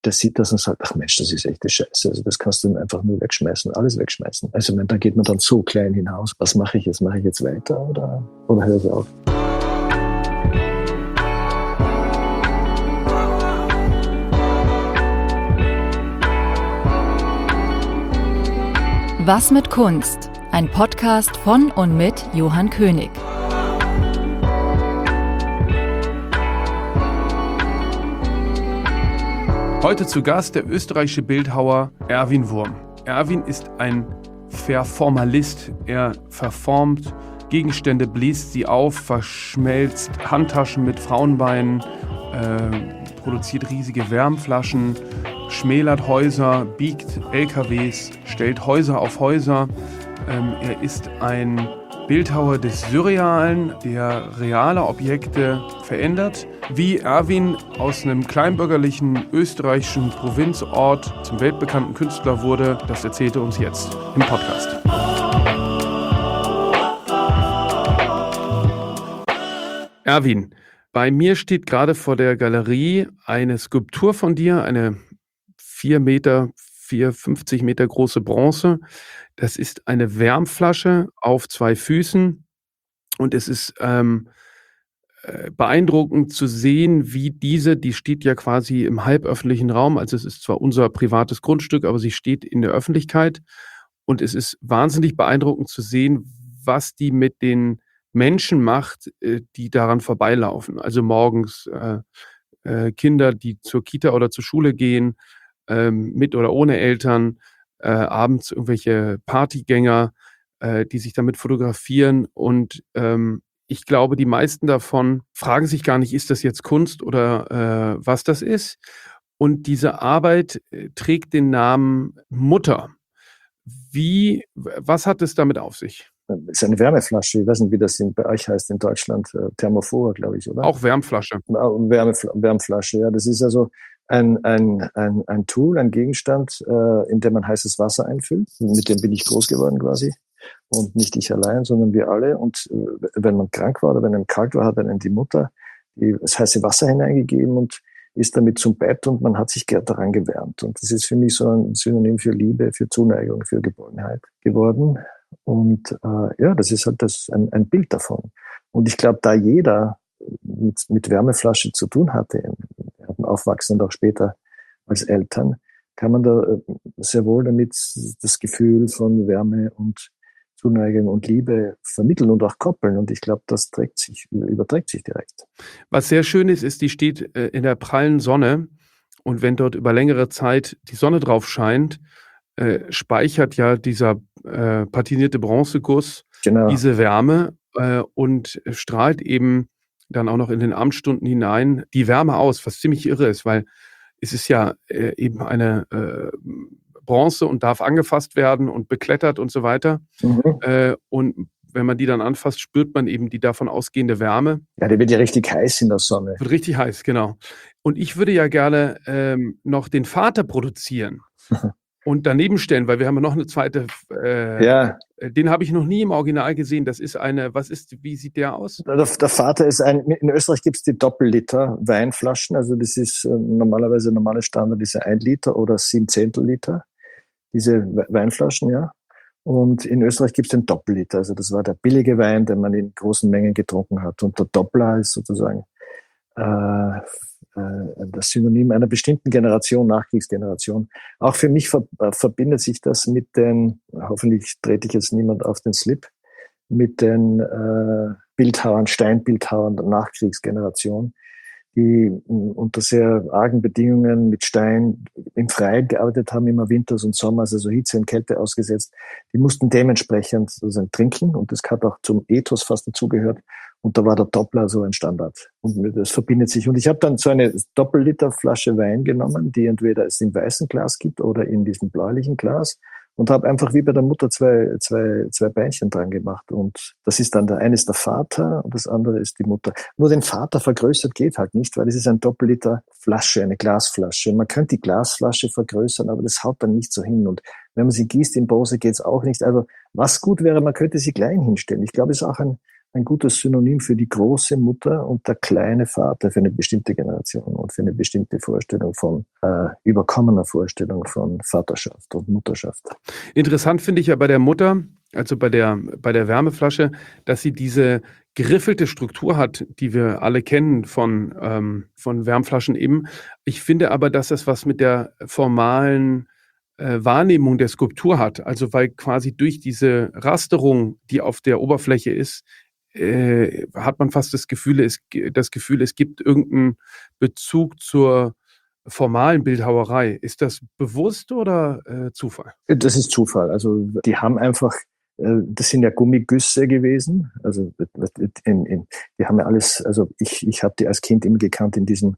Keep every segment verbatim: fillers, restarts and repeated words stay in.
der sieht das und sagt, ach Mensch, das ist echte Scheiße. Also das kannst du einfach nur wegschmeißen, alles wegschmeißen. Also da geht man dann so klein hinaus. Was mache ich jetzt? Mache ich jetzt weiter oder, oder höre ich auf? Was mit Kunst? Ein Podcast von und mit Johann König. Heute zu Gast der österreichische Bildhauer Erwin Wurm. Erwin ist ein Verformalist. Er verformt Gegenstände, bläst sie auf, verschmelzt Handtaschen mit Frauenbeinen, äh, produziert riesige Wärmflaschen, schmälert Häuser, biegt L K Ws, stellt Häuser auf Häuser. Ähm, er ist ein Bildhauer des Surrealen, der reale Objekte verändert. Wie Erwin aus einem kleinbürgerlichen österreichischen Provinzort zum weltbekannten Künstler wurde, das erzählt er uns jetzt im Podcast. Erwin, bei mir steht gerade vor der Galerie eine Skulptur von dir, eine vier Meter, vier, fünfzig Meter große Bronze. Das ist eine Wärmflasche auf zwei Füßen und es ist ähm, äh, beeindruckend zu sehen, wie diese, die steht ja quasi im halböffentlichen Raum, also es ist zwar unser privates Grundstück, aber sie steht in der Öffentlichkeit und es ist wahnsinnig beeindruckend zu sehen, was die mit den Menschen macht, äh, die daran vorbeilaufen. Also morgens äh, äh, Kinder, die zur Kita oder zur Schule gehen, ähm, mit oder ohne Eltern, äh, abends irgendwelche Partygänger, äh, die sich damit fotografieren. Und ähm, ich glaube, die meisten davon fragen sich gar nicht, ist das jetzt Kunst oder äh, was das ist. Und diese Arbeit äh, trägt den Namen Mutter. Wie, was hat es damit auf sich? Das ist eine Wärmeflasche. Ich weiß nicht, wie das in, bei euch heißt in Deutschland. Thermophor, glaube ich, oder? Auch Wärmflasche. Wärme, Wärmflasche, ja. Das ist also ein, ein, ein, ein Tool, ein Gegenstand, äh, in dem man heißes Wasser einfüllt. Mit dem bin ich groß geworden quasi. Und nicht ich allein, sondern wir alle. Und äh, wenn man krank war oder wenn einem kalt war, hat einem die Mutter die, das heiße Wasser hineingegeben und ist damit zum Bett und man hat sich daran gewärmt. Und das ist für mich so ein Synonym für Liebe, für Zuneigung, für Geborgenheit geworden. Und äh, ja, das ist halt das ein, ein Bild davon. Und ich glaube, da jeder mit, mit Wärmeflasche zu tun hatte, im Aufwachsen und auch später als Eltern, kann man da sehr wohl damit das Gefühl von Wärme und Zuneigung und Liebe vermitteln und auch koppeln. Und ich glaube, das trägt sich, überträgt sich direkt. Was sehr schön ist, ist, die steht äh, in der prallen Sonne. Und wenn dort über längere Zeit die Sonne drauf scheint, äh, speichert ja dieser äh, patinierte Bronzeguss genau diese Wärme äh, und strahlt eben dann auch noch in den Abendstunden hinein die Wärme aus, was ziemlich irre ist, weil es ist ja äh, eben eine äh, Bronze und darf angefasst werden und beklettert und so weiter. Mhm. Äh, und wenn man die dann anfasst, spürt man eben die davon ausgehende Wärme. Ja, die wird ja richtig heiß in der Sonne. Wird richtig heiß, genau. Und ich würde ja gerne ähm, noch den Vater produzieren und daneben stellen, weil wir haben ja noch eine zweite, äh, ja. Den habe ich noch nie im Original gesehen. Das ist eine, was ist, wie sieht der aus? Der, der Vater ist ein, in Österreich gibt es die Doppelliter Weinflaschen, also das ist äh, normalerweise normale Standard ist ja ein Liter oder sieben Zehntel Liter, diese Weinflaschen, ja. Und in Österreich gibt es den Doppelliter, also das war der billige Wein, den man in großen Mengen getrunken hat. Und der Doppler ist sozusagen äh, das Synonym einer bestimmten Generation, Nachkriegsgeneration. Auch für mich ver- verbindet sich das mit den, hoffentlich trete ich jetzt niemand auf den Slip, mit den äh, Bildhauern, Steinbildhauern der Nachkriegsgeneration, die unter sehr argen Bedingungen mit Stein im Freien gearbeitet haben, immer Winters und Sommers, also Hitze und Kälte ausgesetzt. Die mussten dementsprechend sozusagen trinken und das hat auch zum Ethos fast dazugehört. Und da war der Doppler so ein Standard. Und das verbindet sich. Und ich habe dann so eine Doppelliter-Flasche Wein genommen, die entweder es im weißen Glas gibt oder in diesem bläulichen Glas. Und habe einfach wie bei der Mutter zwei, zwei, zwei Beinchen dran gemacht. Und das ist dann der eine ist der Vater und das andere ist die Mutter. Nur den Vater vergrößert geht halt nicht, weil es ist ein Doppelliter Flasche, eine Glasflasche. Man könnte die Glasflasche vergrößern, aber das haut dann nicht so hin. Und wenn man sie gießt in Bronze, geht's auch nicht. Also was gut wäre, man könnte sie klein hinstellen. Ich glaube, es ist auch ein ein gutes Synonym für die große Mutter und der kleine Vater für eine bestimmte Generation und für eine bestimmte Vorstellung von, äh, überkommener Vorstellung von Vaterschaft und Mutterschaft. Interessant finde ich ja bei der Mutter, also bei der, bei der Wärmeflasche, dass sie diese geriffelte Struktur hat, die wir alle kennen von, ähm, von Wärmflaschen eben. Ich finde aber, dass das was mit der formalen äh, Wahrnehmung der Skulptur hat. Also weil quasi durch diese Rasterung, die auf der Oberfläche ist, äh, hat man fast das Gefühl, es, das Gefühl, es gibt irgendeinen Bezug zur formalen Bildhauerei. Ist das bewusst oder äh, Zufall? Das ist Zufall. Also die haben einfach, äh, das sind ja Gummigüsse gewesen. Also in, in, die haben ja alles, also ich, ich habe die als Kind immer gekannt in diesem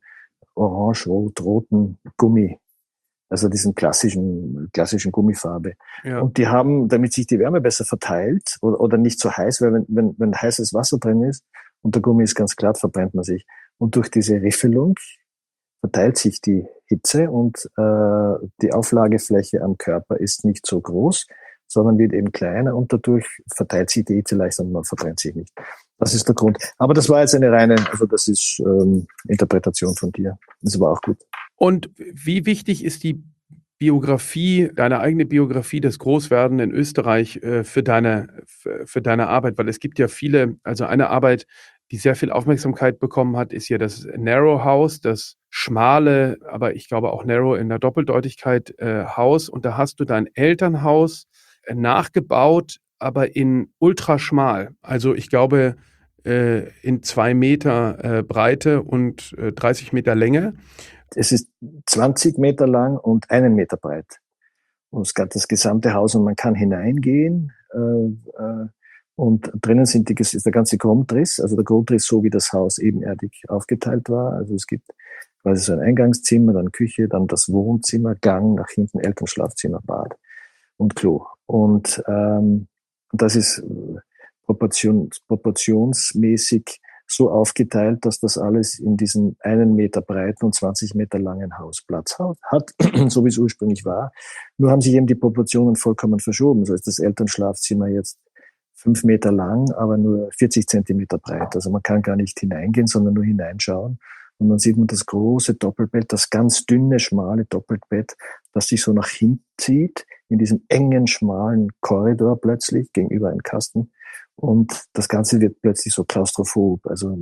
orange-rot-roten Gummi. Also diesen klassischen, klassischen Gummifarbe. Ja. Und die haben, damit sich die Wärme besser verteilt oder, oder nicht so heiß, weil wenn, wenn, wenn heißes Wasser drin ist und der Gummi ist ganz glatt, verbrennt man sich. Und durch diese Riffelung verteilt sich die Hitze und äh, die Auflagefläche am Körper ist nicht so groß, sondern wird eben kleiner und dadurch verteilt sich die Hitze leichter und man verbrennt sich nicht. Das ist der Grund. Aber das war jetzt eine reine, also das ist ähm, Interpretation von dir. Das war auch gut. Und wie wichtig ist die Biografie, deine eigene Biografie, das Großwerden in Österreich äh, für deine, für, für deine Arbeit? Weil es gibt ja viele, also eine Arbeit, die sehr viel Aufmerksamkeit bekommen hat, ist ja das Narrow House, das schmale, aber ich glaube auch Narrow in der Doppeldeutigkeit äh, Haus. Und da hast du dein Elternhaus äh, nachgebaut, aber in ultraschmal. Also ich glaube äh, in zwei Meter äh, Breite und äh, dreißig Meter Länge. Es ist zwanzig Meter lang und einen Meter breit. Und es gab das gesamte Haus und man kann hineingehen. Äh, äh, und drinnen sind die, ist der ganze Grundriss, also der Grundriss, so wie das Haus ebenerdig aufgeteilt war. Also es gibt quasi so ein Eingangszimmer, dann Küche, dann das Wohnzimmer, Gang, nach hinten Elternschlafzimmer, Bad und Klo. Und ähm, das ist proportion, proportionsmäßig so aufgeteilt, dass das alles in diesem einen Meter breiten und zwanzig Meter langen Haus Platz hat, so wie es ursprünglich war. Nur haben sich eben die Proportionen vollkommen verschoben. So ist das Elternschlafzimmer jetzt fünf Meter lang, aber nur vierzig Zentimeter breit. Also man kann gar nicht hineingehen, sondern nur hineinschauen. Und dann sieht man das große Doppelbett, das ganz dünne, schmale Doppelbett, das sich so nach hinten zieht, in diesem engen, schmalen Korridor plötzlich, gegenüber einem Kasten. Und das Ganze wird plötzlich so klaustrophob. Also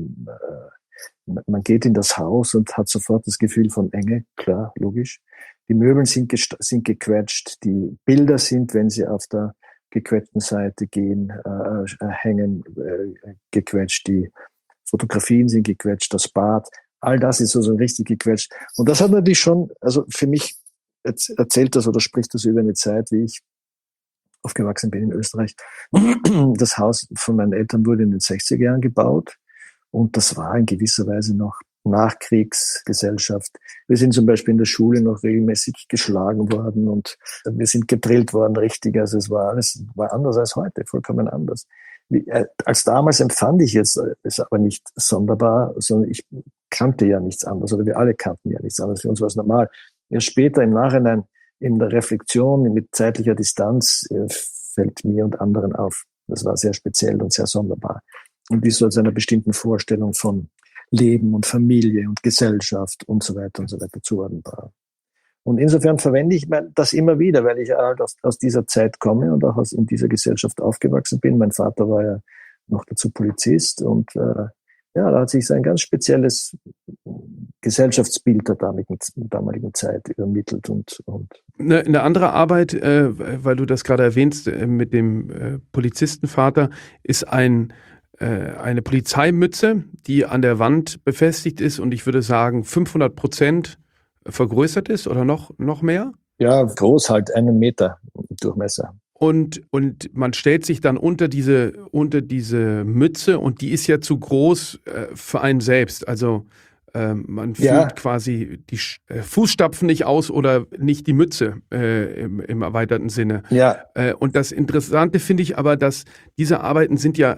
äh, man geht in das Haus und hat sofort das Gefühl von Enge, klar, logisch. Die Möbel sind, sind gequetscht, die Bilder sind, wenn sie auf der gequetschten Seite gehen, äh, hängen, äh, gequetscht, die Fotografien sind gequetscht, das Bad, all das ist so, so richtig gequetscht. Und das hat natürlich schon, also für mich erzählt das oder spricht das über eine Zeit, wie ich aufgewachsen bin in Österreich. Das Haus von meinen Eltern wurde in den sechziger Jahren gebaut und das war in gewisser Weise noch Nachkriegsgesellschaft. Wir sind zum Beispiel in der Schule noch regelmäßig geschlagen worden und wir sind gedrillt worden, richtig. Also es war alles war anders als heute, vollkommen anders. Wie, äh, als damals empfand ich jetzt es aber nicht sonderbar, sondern ich kannte ja nichts anderes oder wir alle kannten ja nichts anderes. Für uns war es normal. Erst später im Nachhinein in der Reflexion mit zeitlicher Distanz äh, fällt mir und anderen auf. Das war sehr speziell und sehr sonderbar. Und wie so zu einer bestimmten Vorstellung von Leben und Familie und Gesellschaft und so weiter und so weiter zuordnenbar. Und insofern verwende ich das immer wieder, weil ich halt aus, aus dieser Zeit komme und auch aus, in dieser Gesellschaft aufgewachsen bin. Mein Vater war ja noch dazu Polizist und äh, ja, da hat sich so ein ganz spezielles Gesellschaftsbild der damaligen, damaligen Zeit übermittelt. Und, und eine, eine andere Arbeit, äh, weil du das gerade erwähnst, äh, mit dem äh, Polizistenvater, ist ein eine Polizeimütze, die an der Wand befestigt ist und ich würde sagen fünfhundert Prozent vergrößert ist oder noch, noch mehr? Ja, groß halt, einen Meter Durchmesser. Und, und man stellt sich dann unter diese, unter diese Mütze und die ist ja zu groß äh, für einen selbst. Also äh, man fühlt ja quasi die äh, Fußstapfen nicht aus oder nicht die Mütze äh, im, im erweiterten Sinne. Ja. Äh, und das Interessante finde ich aber, dass diese Arbeiten sind ja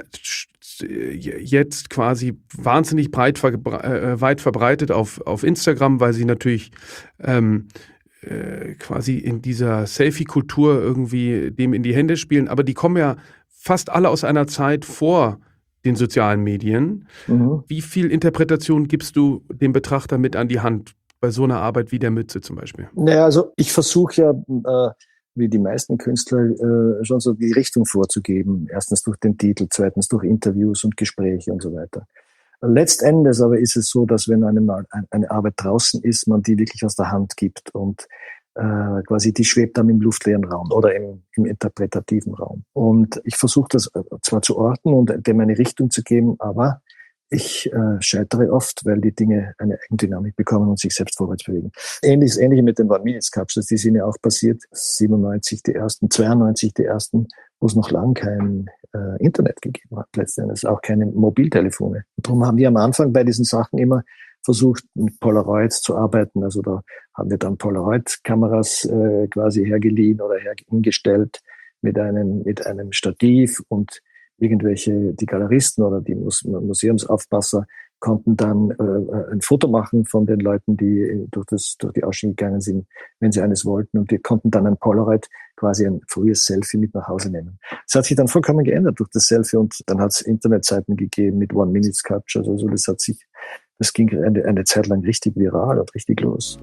jetzt quasi wahnsinnig breit verbre- äh, weit verbreitet auf, auf Instagram, weil sie natürlich ähm, äh, quasi in dieser Selfie-Kultur irgendwie dem in die Hände spielen. Aber die kommen ja fast alle aus einer Zeit vor den sozialen Medien. Mhm. Wie viel Interpretation gibst du dem Betrachter mit an die Hand bei so einer Arbeit wie der Mütze zum Beispiel? Naja, also ich versuche ja, äh, wie die meisten Künstler, äh, schon so die Richtung vorzugeben. Erstens durch den Titel, zweitens durch Interviews und Gespräche und so weiter. Letztendes aber ist es so, dass wenn eine, eine Arbeit draußen ist, man die wirklich aus der Hand gibt und äh, quasi die schwebt dann im luftleeren Raum oder im, im interpretativen Raum. Und ich versuche das zwar zu orten und dem eine Richtung zu geben, aber ich äh, scheitere oft, weil die Dinge eine Eigendynamik bekommen und sich selbst vorwärts bewegen. Ähnliches, ähnliche mit den One-Minute-Capsules, die sind ja auch passiert, siebenundneunzig die ersten, zweiundneunzig die ersten, wo es noch lang kein äh, Internet gegeben hat, letztendlich auch keine Mobiltelefone. Und darum haben wir am Anfang bei diesen Sachen immer versucht, mit Polaroids zu arbeiten. Also da haben wir dann Polaroid-Kameras äh, quasi hergeliehen oder hergestellt mit einem, mit einem Stativ, und irgendwelche, die Galeristen oder die Museumsaufpasser konnten dann äh, ein Foto machen von den Leuten, die durch, das, durch die Ausstellung gegangen sind, wenn sie eines wollten. Und die konnten dann ein Polaroid, quasi ein frühes Selfie, mit nach Hause nehmen. Das hat sich dann vollkommen geändert durch das Selfie, und dann hat es Internetseiten gegeben mit One-Minute-Captures. Also das hat sich, das ging eine, eine Zeit lang richtig viral und richtig los.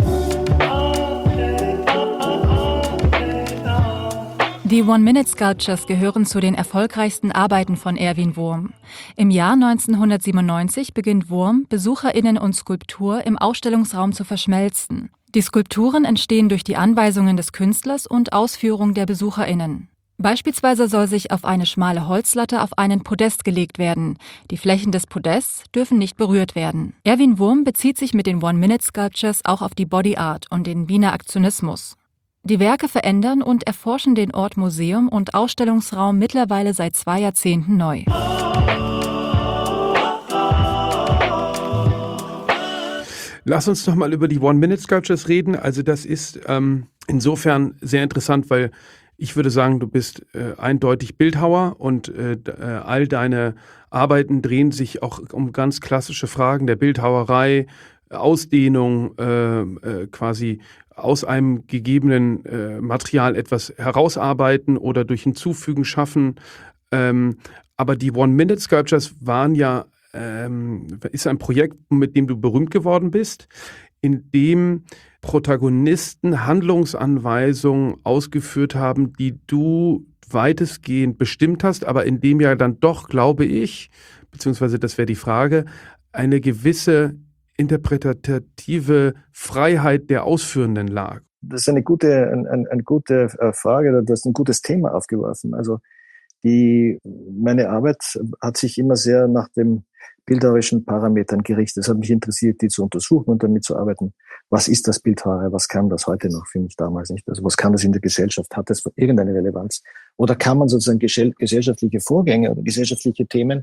Die One-Minute-Sculptures gehören zu den erfolgreichsten Arbeiten von Erwin Wurm. Im Jahr neunzehnhundertsiebenundneunzig beginnt Wurm, BesucherInnen und Skulptur im Ausstellungsraum zu verschmelzen. Die Skulpturen entstehen durch die Anweisungen des Künstlers und Ausführung der BesucherInnen. Beispielsweise soll sich auf eine schmale Holzlatte auf einen Podest gelegt werden. Die Flächen des Podests dürfen nicht berührt werden. Erwin Wurm bezieht sich mit den One-Minute-Sculptures auch auf die Body Art und den Wiener Aktionismus. Die Werke verändern und erforschen den Ort Museum und Ausstellungsraum mittlerweile seit zwei Jahrzehnten neu. Lass uns doch mal über die One-Minute-Sculptures reden. Also das ist ähm, insofern sehr interessant, weil ich würde sagen, du bist äh, eindeutig Bildhauer, und äh, all deine Arbeiten drehen sich auch um ganz klassische Fragen der Bildhauerei, Ausdehnung, äh, äh, quasi aus einem gegebenen äh, Material etwas herausarbeiten oder durch Hinzufügen schaffen. Ähm, aber die One-Minute-Sculptures waren ja, ähm, ist ein Projekt, mit dem du berühmt geworden bist, in dem Protagonisten Handlungsanweisungen ausgeführt haben, die du weitestgehend bestimmt hast, aber in dem ja dann doch, glaube ich, beziehungsweise das wäre die Frage, eine gewisse interpretative Freiheit der Ausführenden lag. Das ist eine gute, ein, ein, eine gute Frage, das ist ein gutes Thema aufgeworfen. Also die, meine Arbeit hat sich immer sehr nach den bildhauerischen Parametern gerichtet. Es hat mich interessiert, die zu untersuchen und damit zu arbeiten. Was ist das Bildhauerei? Was kann das heute noch? Für mich damals nicht. Also was kann das in der Gesellschaft? Hat das irgendeine Relevanz? Oder kann man sozusagen gesellschaftliche Vorgänge oder gesellschaftliche Themen,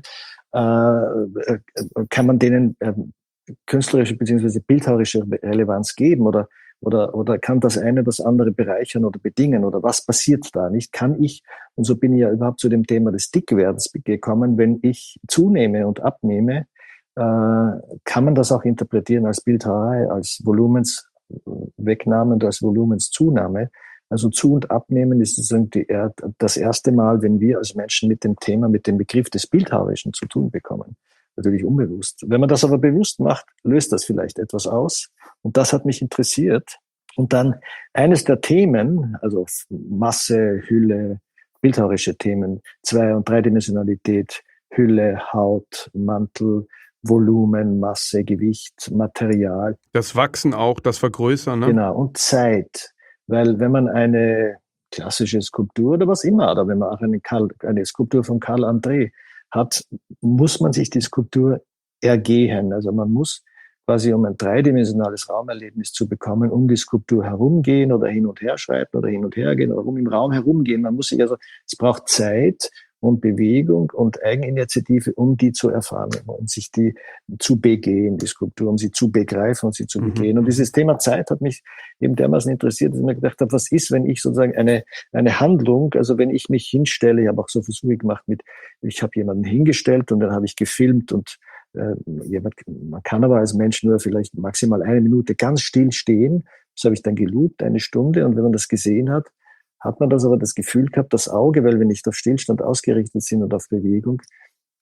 äh, kann man denen äh, künstlerische bzw. bildhauerische Relevanz geben, oder, oder, oder kann das eine das andere bereichern oder bedingen, oder was passiert da nicht? Kann ich, und so bin ich ja überhaupt zu dem Thema des Dickwerdens gekommen, wenn ich zunehme und abnehme, äh, kann man das auch interpretieren als Bildhauerei, als Volumenswegnahme und als Volumenszunahme. Also zu- und abnehmen ist sozusagen die, das erste Mal, wenn wir als Menschen mit dem Thema, mit dem Begriff des Bildhauerischen zu tun bekommen. Natürlich unbewusst. Wenn man das aber bewusst macht, löst das vielleicht etwas aus. Und das hat mich interessiert. Und dann eines der Themen, also Masse, Hülle, bildhauerische Themen, Zwei- und Dreidimensionalität, Hülle, Haut, Mantel, Volumen, Masse, Gewicht, Material. Das Wachsen auch, das Vergrößern, ne? Genau, und Zeit. Weil wenn man eine klassische Skulptur oder was immer, oder wenn man auch eine, Karl, eine Skulptur von Karl André hat, muss man sich die Skulptur ergehen. Also man muss quasi, um ein dreidimensionales Raumerlebnis zu bekommen, um die Skulptur herumgehen oder hin und her schreiten oder hin und her gehen oder um im Raum herumgehen. Man muss sich also, es braucht Zeit und Bewegung und Eigeninitiative, um die zu erfahren, um sich die zu begehen, die Skulptur, um sie zu begreifen und sie zu Mhm. begehen. Und dieses Thema Zeit hat mich eben dermaßen interessiert, dass ich mir gedacht habe, was ist, wenn ich sozusagen eine, eine Handlung, also wenn ich mich hinstelle, ich habe auch so Versuche gemacht mit, ich habe jemanden hingestellt und dann habe ich gefilmt und äh, jemand, man kann aber als Mensch nur vielleicht maximal eine Minute ganz still stehen. Das habe ich dann geloopt, eine Stunde, und wenn man das gesehen hat, hat man das aber das Gefühl gehabt, das Auge, weil wir nicht auf Stillstand ausgerichtet sind und auf Bewegung,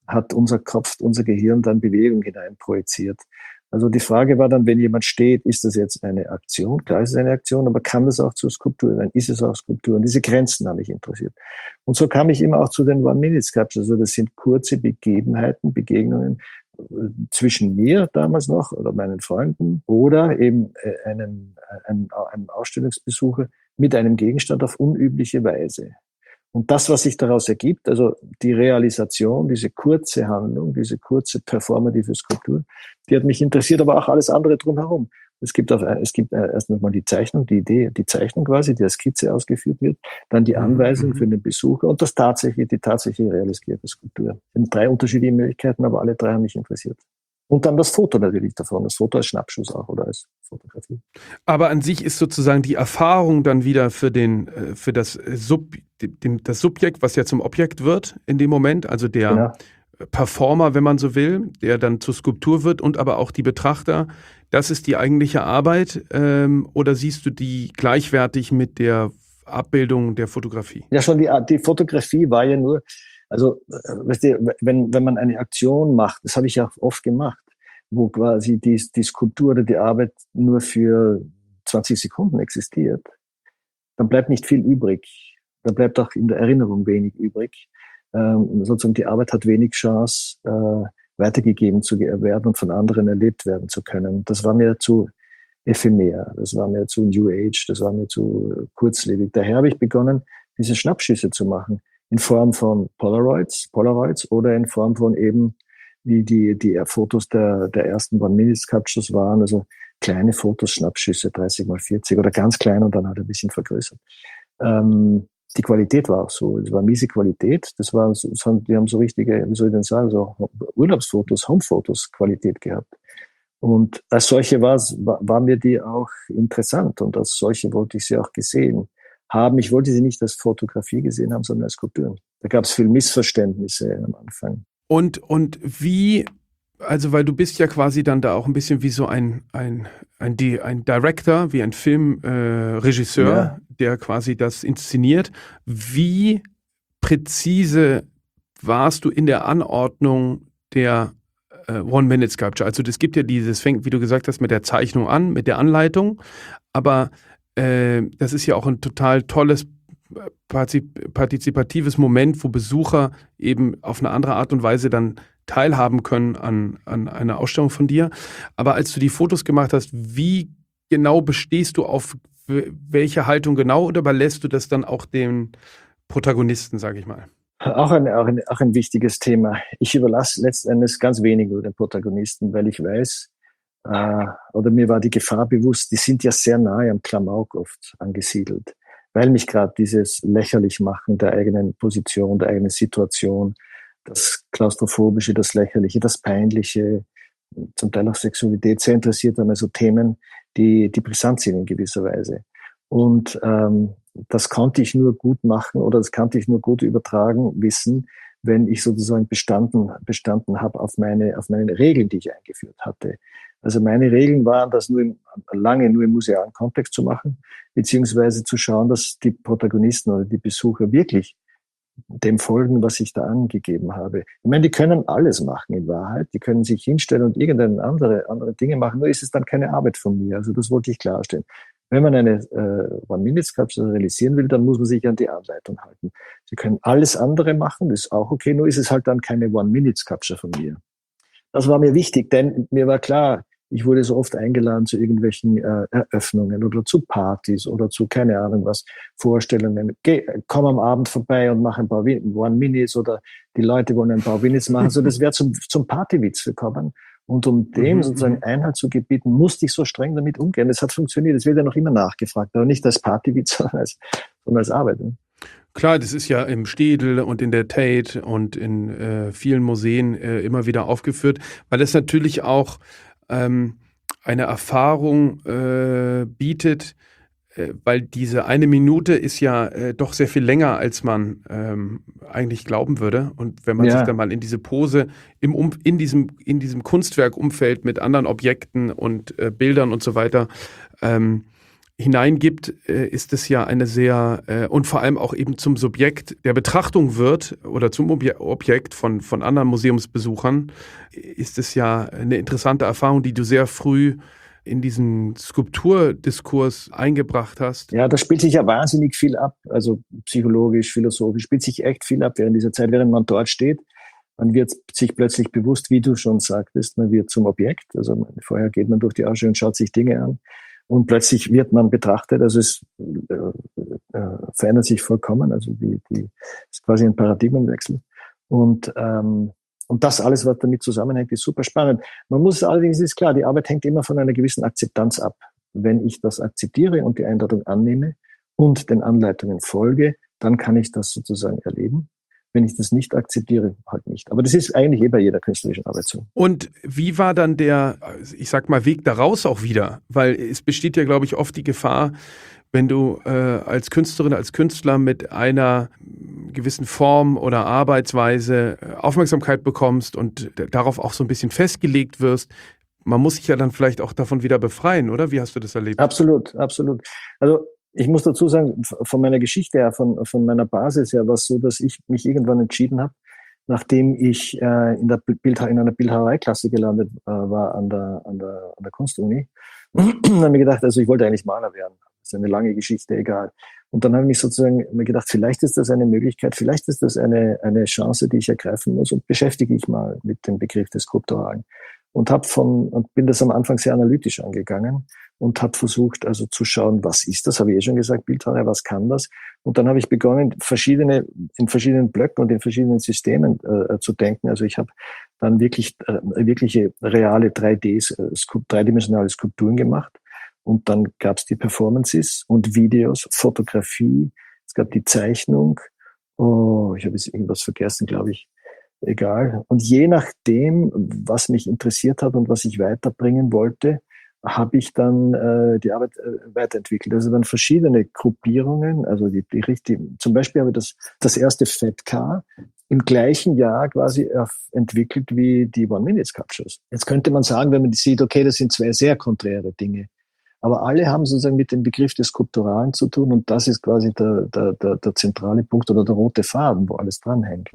hat unser Kopf, unser Gehirn dann Bewegung hinein projiziert. Also die Frage war dann, wenn jemand steht, ist das jetzt eine Aktion? Klar ist es eine Aktion, aber kann das auch zur Skulptur werden? Ist es auch Skulptur? Und diese Grenzen haben mich interessiert. Und so kam ich immer auch zu den One-Minute-Sculptures. Also das sind kurze Begebenheiten, Begegnungen äh, zwischen mir damals noch oder meinen Freunden oder eben äh, einem, einem, einem Ausstellungsbesucher mit einem Gegenstand auf unübliche Weise. Und das, was sich daraus ergibt, also die Realisation, diese kurze Handlung, diese kurze performative Skulptur, die hat mich interessiert, aber auch alles andere drumherum. Es gibt, auch, es gibt erst einmal die Zeichnung, die Idee, die Zeichnung quasi, die als Skizze ausgeführt wird, dann die Anweisung für den Besucher und das tatsächliche, die tatsächlich realisierte Skulptur. Es sind drei unterschiedliche Möglichkeiten, aber alle drei haben mich interessiert. Und dann das Foto natürlich davon, das Foto als Schnappschuss auch oder als Fotografie. Aber an sich ist sozusagen die Erfahrung dann wieder für den, für das Sub, dem, das Subjekt, was ja zum Objekt wird in dem Moment, also der genau. Performer, wenn man so will, der dann zur Skulptur wird und aber auch die Betrachter. Das ist die eigentliche Arbeit, ähm, oder siehst du die gleichwertig mit der Abbildung der Fotografie? Ja, schon die, die Fotografie war ja nur, also weißt du, wenn, wenn man eine Aktion macht, das habe ich ja oft gemacht, wo quasi die, die Skulptur oder die Arbeit nur für zwanzig Sekunden existiert, dann bleibt nicht viel übrig. Da bleibt auch in der Erinnerung wenig übrig. Ähm, sozusagen die Arbeit hat wenig Chance, äh, weitergegeben zu werden und von anderen erlebt werden zu können. Das war mir zu ephemer, das war mir zu New Age, das war mir zu kurzlebig. Daher habe ich begonnen, diese Schnappschüsse zu machen, in Form von Polaroids, Polaroids oder in Form von eben, wie die, die Fotos der, der ersten One-Minute-Sculptures waren, also kleine Fotos, Schnappschüsse, dreißig mal vierzig oder ganz klein und dann halt ein bisschen vergrößert. Ähm, Die Qualität war auch so. Es war miese Qualität. Das war, die haben so richtige, wie soll ich denn sagen, so Urlaubsfotos, Homefotos Qualität gehabt. Und als solche war, war mir die auch interessant. Und als solche wollte ich sie auch gesehen haben. Ich wollte sie nicht als Fotografie gesehen haben, sondern als Skulpturen. Da gab es viel Missverständnisse am Anfang. Und, und wie, also weil du bist ja quasi dann da auch ein bisschen wie so ein, ein, ein, ein Director, wie ein Filmregisseur, äh, ja. der quasi das inszeniert. Wie präzise warst du in der Anordnung der äh, One-Minute-Sculpture? Also das gibt ja dieses, fängt, wie du gesagt hast, mit der Zeichnung an, mit der Anleitung, aber äh, das ist ja auch ein total tolles partizipatives Moment, wo Besucher eben auf eine andere Art und Weise dann teilhaben können an, an einer Ausstellung von dir. Aber als du die Fotos gemacht hast, wie genau bestehst du auf welche Haltung genau oder überlässt du das dann auch den Protagonisten, sage ich mal? Auch ein, auch, ein, auch ein wichtiges Thema. Ich überlasse letztendlich ganz wenig nur den Protagonisten, weil ich weiß, äh, oder mir war die Gefahr bewusst, die sind ja sehr nahe am Klamauk oft angesiedelt, weil mich gerade dieses Lächerlichmachen der eigenen Position, der eigenen Situation, das Klaustrophobische, das Lächerliche, das Peinliche, zum Teil auch Sexualität sehr interessiert an, also Themen, die, die brisant sind in gewisser Weise. Und ähm, das konnte ich nur gut machen oder das konnte ich nur gut übertragen wissen, wenn ich sozusagen bestanden, bestanden habe auf meine, auf meine Regeln, die ich eingeführt hatte. Also meine Regeln waren, das nur im, lange nur im musealen Kontext zu machen, beziehungsweise zu schauen, dass die Protagonisten oder die Besucher wirklich dem folgen, was ich da angegeben habe. Ich meine, die können alles machen in Wahrheit. Die können sich hinstellen und irgendeine andere, andere Dinge machen. Nur ist es dann keine Arbeit von mir. Also das wollte ich klarstellen. Wenn man eine äh, One-Minute-Sculpture realisieren will, dann muss man sich an die Anleitung halten. Sie können alles andere machen, das ist auch okay, nur ist es halt dann keine One-Minute-Sculpture von mir. Das war mir wichtig, denn mir war klar, ich wurde so oft eingeladen zu irgendwelchen äh, Eröffnungen oder zu Partys oder zu, keine Ahnung was, Vorstellungen. Geh, komm am Abend vorbei und mach ein paar One-Minutes oder die Leute wollen ein paar Minutes machen. So, das wäre zum, zum Partywitz gekommen. Und um dem sozusagen Einhalt zu gebieten, musste ich so streng damit umgehen. Das hat funktioniert. Es wird ja noch immer nachgefragt, aber nicht als Partywitz, sondern als, sondern als Arbeit. Ne? Klar, das ist ja im Städel und in der Tate und in äh, vielen Museen äh, immer wieder aufgeführt, weil es natürlich auch ähm, eine Erfahrung äh, bietet, äh, weil diese eine Minute ist ja äh, doch sehr viel länger, als man ähm, eigentlich glauben würde. Und wenn man ja. sich dann mal in diese Pose im um, in diesem in diesem Kunstwerkumfeld mit anderen Objekten und äh, Bildern und so weiter ähm, hineingibt, äh, ist es ja eine sehr, äh, und vor allem auch eben zum Subjekt der Betrachtung wird oder zum Obje- Objekt von, von anderen Museumsbesuchern, ist es ja eine interessante Erfahrung, die du sehr früh in diesen Skulpturdiskurs eingebracht hast. Ja, da spielt sich ja wahnsinnig viel ab, also psychologisch, philosophisch, spielt sich echt viel ab während dieser Zeit, während man dort steht. Man wird sich plötzlich bewusst, wie du schon sagtest, man wird zum Objekt. Also vorher geht man durch die Ausstellung und schaut sich Dinge an und plötzlich wird man betrachtet. Also es äh, äh, verändert sich vollkommen. Also die, die ist quasi ein Paradigmenwechsel. Und ähm, und das alles, was damit zusammenhängt, ist super spannend. Man muss allerdings, ist klar, die Arbeit hängt immer von einer gewissen Akzeptanz ab. Wenn ich das akzeptiere und die Einladung annehme und den Anleitungen folge, dann kann ich das sozusagen erleben. Wenn ich das nicht akzeptiere, halt nicht. Aber das ist eigentlich eh bei jeder künstlerischen Arbeit so. Und wie war dann der, ich sag mal, Weg daraus auch wieder? Weil es besteht ja, glaube ich, oft die Gefahr, wenn du äh, als Künstlerin, als Künstler mit einer gewissen Form oder Arbeitsweise Aufmerksamkeit bekommst und darauf auch so ein bisschen festgelegt wirst, man muss sich ja dann vielleicht auch davon wieder befreien, oder? Wie hast du das erlebt? Absolut, absolut. Also ich muss dazu sagen, von meiner Geschichte her, von, von meiner Basis her, war es so, dass ich mich irgendwann entschieden habe, nachdem ich äh, in, der Bild, in einer Bildhauereiklasse gelandet äh, war an der, an der, an der Kunstuni, und dann habe ich mir gedacht, also ich wollte eigentlich Maler werden. Das ist eine lange Geschichte, egal. Und dann habe ich mich sozusagen mir gedacht, vielleicht ist das eine Möglichkeit, vielleicht ist das eine, eine Chance, die ich ergreifen muss und beschäftige ich mal mit dem Begriff des Skulpturalen. Und habe von und bin das am Anfang sehr analytisch angegangen und habe versucht, also zu schauen, was ist das, habe ich eh schon gesagt, Bildhauerei, was kann das? Und dann habe ich begonnen, verschiedene in verschiedenen Blöcken und in verschiedenen Systemen äh, zu denken. Also ich habe dann wirklich äh, wirkliche reale drei D, äh, dreidimensionale Skulpturen gemacht. Und dann gab es die Performances und Videos, Fotografie, es gab die Zeichnung. Oh, ich habe jetzt irgendwas vergessen, glaube ich. Egal. Und je nachdem, was mich interessiert hat und was ich weiterbringen wollte, habe ich dann äh, die Arbeit äh, weiterentwickelt. Also dann verschiedene Gruppierungen, also die, die richtig, zum Beispiel habe ich das, das erste Fat Car im gleichen Jahr quasi entwickelt wie die One-Minute-Sculptures. Jetzt könnte man sagen, wenn man sieht, okay, das sind zwei sehr konträre Dinge. Aber alle haben sozusagen mit dem Begriff des Skulpturalen zu tun und das ist quasi der, der, der, der zentrale Punkt oder der rote Faden, wo alles dranhängt.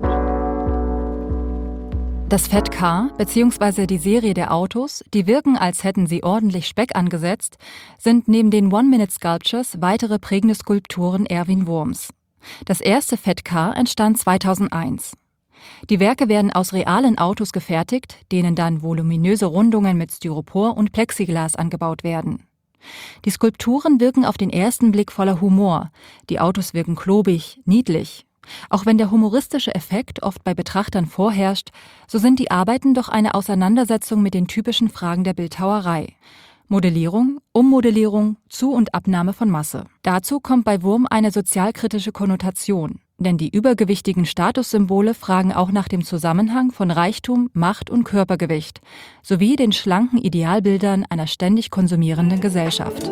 Das Fat Car bzw. die Serie der Autos, die wirken, als hätten sie ordentlich Speck angesetzt, sind neben den One-Minute-Sculptures weitere prägende Skulpturen Erwin Wurms. Das erste Fat Car entstand zweitausendeins. Die Werke werden aus realen Autos gefertigt, denen dann voluminöse Rundungen mit Styropor und Plexiglas angebaut werden. Die Skulpturen wirken auf den ersten Blick voller Humor. Die Autos wirken klobig, niedlich. Auch wenn der humoristische Effekt oft bei Betrachtern vorherrscht, so sind die Arbeiten doch eine Auseinandersetzung mit den typischen Fragen der Bildhauerei. Modellierung, Ummodellierung, Zu- und Abnahme von Masse. Dazu kommt bei Wurm eine sozialkritische Konnotation. Denn die übergewichtigen Statussymbole fragen auch nach dem Zusammenhang von Reichtum, Macht und Körpergewicht, sowie den schlanken Idealbildern einer ständig konsumierenden Gesellschaft.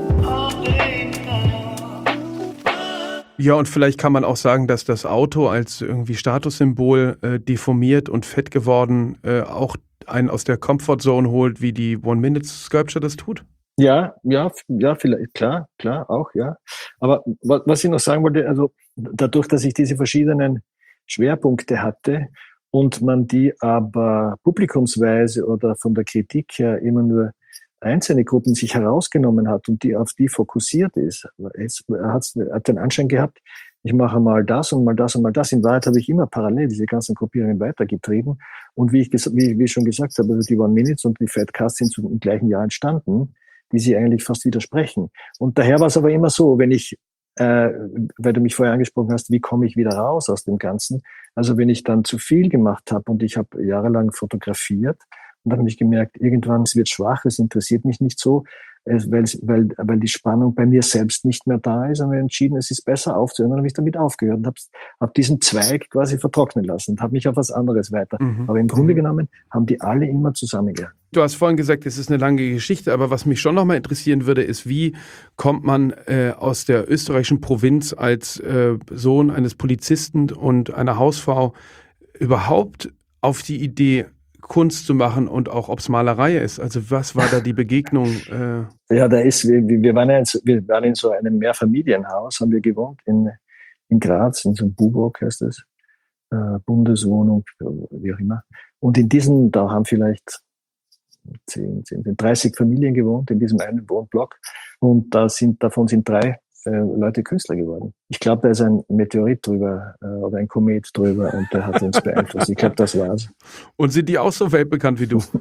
Ja, und vielleicht kann man auch sagen, dass das Auto als irgendwie Statussymbol äh, deformiert und fett geworden äh, auch einen aus der Comfortzone holt, wie die One-Minute-Sculpture das tut. Ja, ja, ja, vielleicht, klar, klar, auch, ja. Aber was ich noch sagen wollte, also dadurch, dass ich diese verschiedenen Schwerpunkte hatte und man die aber publikumsweise oder von der Kritik her immer nur einzelne Gruppen sich herausgenommen hat und die auf die fokussiert ist, es hat, hat den Anschein gehabt, ich mache mal das und mal das und mal das. In Wahrheit habe ich immer parallel diese ganzen Gruppierungen weitergetrieben. Und wie ich, wie, wie ich schon gesagt habe, also die One Minutes und die Fat Cars sind im gleichen Jahr entstanden, die sie eigentlich fast widersprechen. Und daher war es aber immer so, wenn ich, äh, weil du mich vorher angesprochen hast, wie komme ich wieder raus aus dem Ganzen? Also wenn ich dann zu viel gemacht habe und ich habe jahrelang fotografiert, und dann habe ich gemerkt, irgendwann es wird schwach, es interessiert mich nicht so, weil, weil, weil die Spannung bei mir selbst nicht mehr da ist. Und habe entschieden, es ist besser aufzuhören. Dann habe ich damit aufgehört und habe hab diesen Zweig quasi vertrocknen lassen und habe mich auf was anderes weiter. Mhm. Aber im Grunde genommen haben die alle immer zusammengehangen. Du hast vorhin gesagt, es ist eine lange Geschichte, aber was mich schon noch mal interessieren würde, ist, wie kommt man äh, aus der österreichischen Provinz als äh, Sohn eines Polizisten und einer Hausfrau überhaupt auf die Idee, Kunst zu machen und auch, ob es Malerei ist? Also was war da die Begegnung? Äh? Ja, da ist, wir, wir, waren in, wir waren in so einem Mehrfamilienhaus, haben wir gewohnt, in, in Graz, in so einem Buburg heißt das, äh, Bundeswohnung, wie auch immer. Und in diesem, da haben vielleicht zehn, zehn, dreißig Familien gewohnt, in diesem einen Wohnblock. Und da sind, davon sind drei äh, Leute Künstler geworden. Ich glaube, da ist ein Meteorit drüber äh, oder ein Komet drüber und der hat uns beeinflusst. Ich glaube, das war's. Und sind die auch so weltbekannt wie du?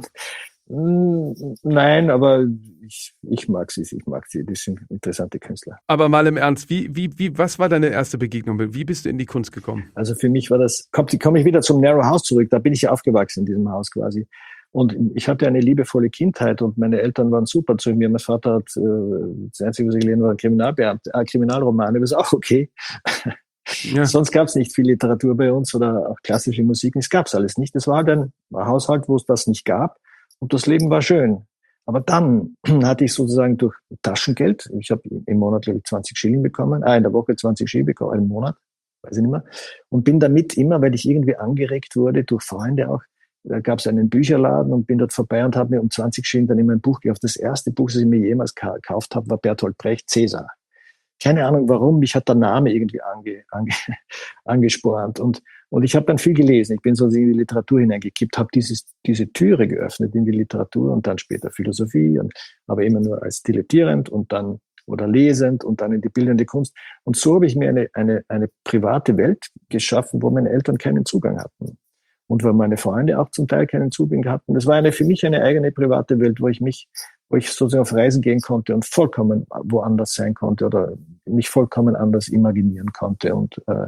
Nein, aber ich, ich mag sie, ich mag sie. Die sind interessante Künstler. Aber mal im Ernst, wie, wie, wie, was war deine erste Begegnung? Wie bist du in die Kunst gekommen? Also für mich war das, komme komm ich wieder zum Narrow House zurück. Da bin ich ja aufgewachsen in diesem Haus quasi. Und ich hatte eine liebevolle Kindheit und meine Eltern waren super zu mir. Mein Vater hat, äh, das Einzige, was ich gelesen habe, war Kriminalbeamte, äh, Kriminalromane, das ist auch okay. Ja. Sonst gab es nicht viel Literatur bei uns oder auch klassische Musik. Das gab es alles nicht. Das war halt ein Haushalt, wo es das nicht gab. Und das Leben war schön. Aber dann hatte ich sozusagen durch Taschengeld, ich habe im Monat, glaube ich, zwanzig Schilling bekommen, ah, in der Woche zwanzig Schilling bekommen, einen Monat, weiß ich nicht mehr. Und bin damit immer, weil ich irgendwie angeregt wurde, durch Freunde auch, da gab es einen Bücherladen und bin dort vorbei und habe mir um zwanzig Schilling dann immer ein Buch gekauft. Das erste Buch, das ich mir jemals gekauft habe, war Bertolt Brecht, Cäsar. Keine Ahnung warum, mich hat der Name irgendwie ange, ange, angespornt. Und, und ich habe dann viel gelesen. Ich bin so in die Literatur hineingekippt, habe dieses, diese Türe geöffnet in die Literatur und dann später Philosophie, und, aber immer nur als dilettierend und dann oder lesend und dann in die bildende Kunst. Und so habe ich mir eine, eine, eine private Welt geschaffen, wo meine Eltern keinen Zugang hatten. Und wo meine Freunde auch zum Teil keinen Zugang hatten. Das war eine, für mich eine eigene private Welt, wo ich mich, wo ich sozusagen auf Reisen gehen konnte und vollkommen woanders sein konnte oder mich vollkommen anders imaginieren konnte. Und, äh,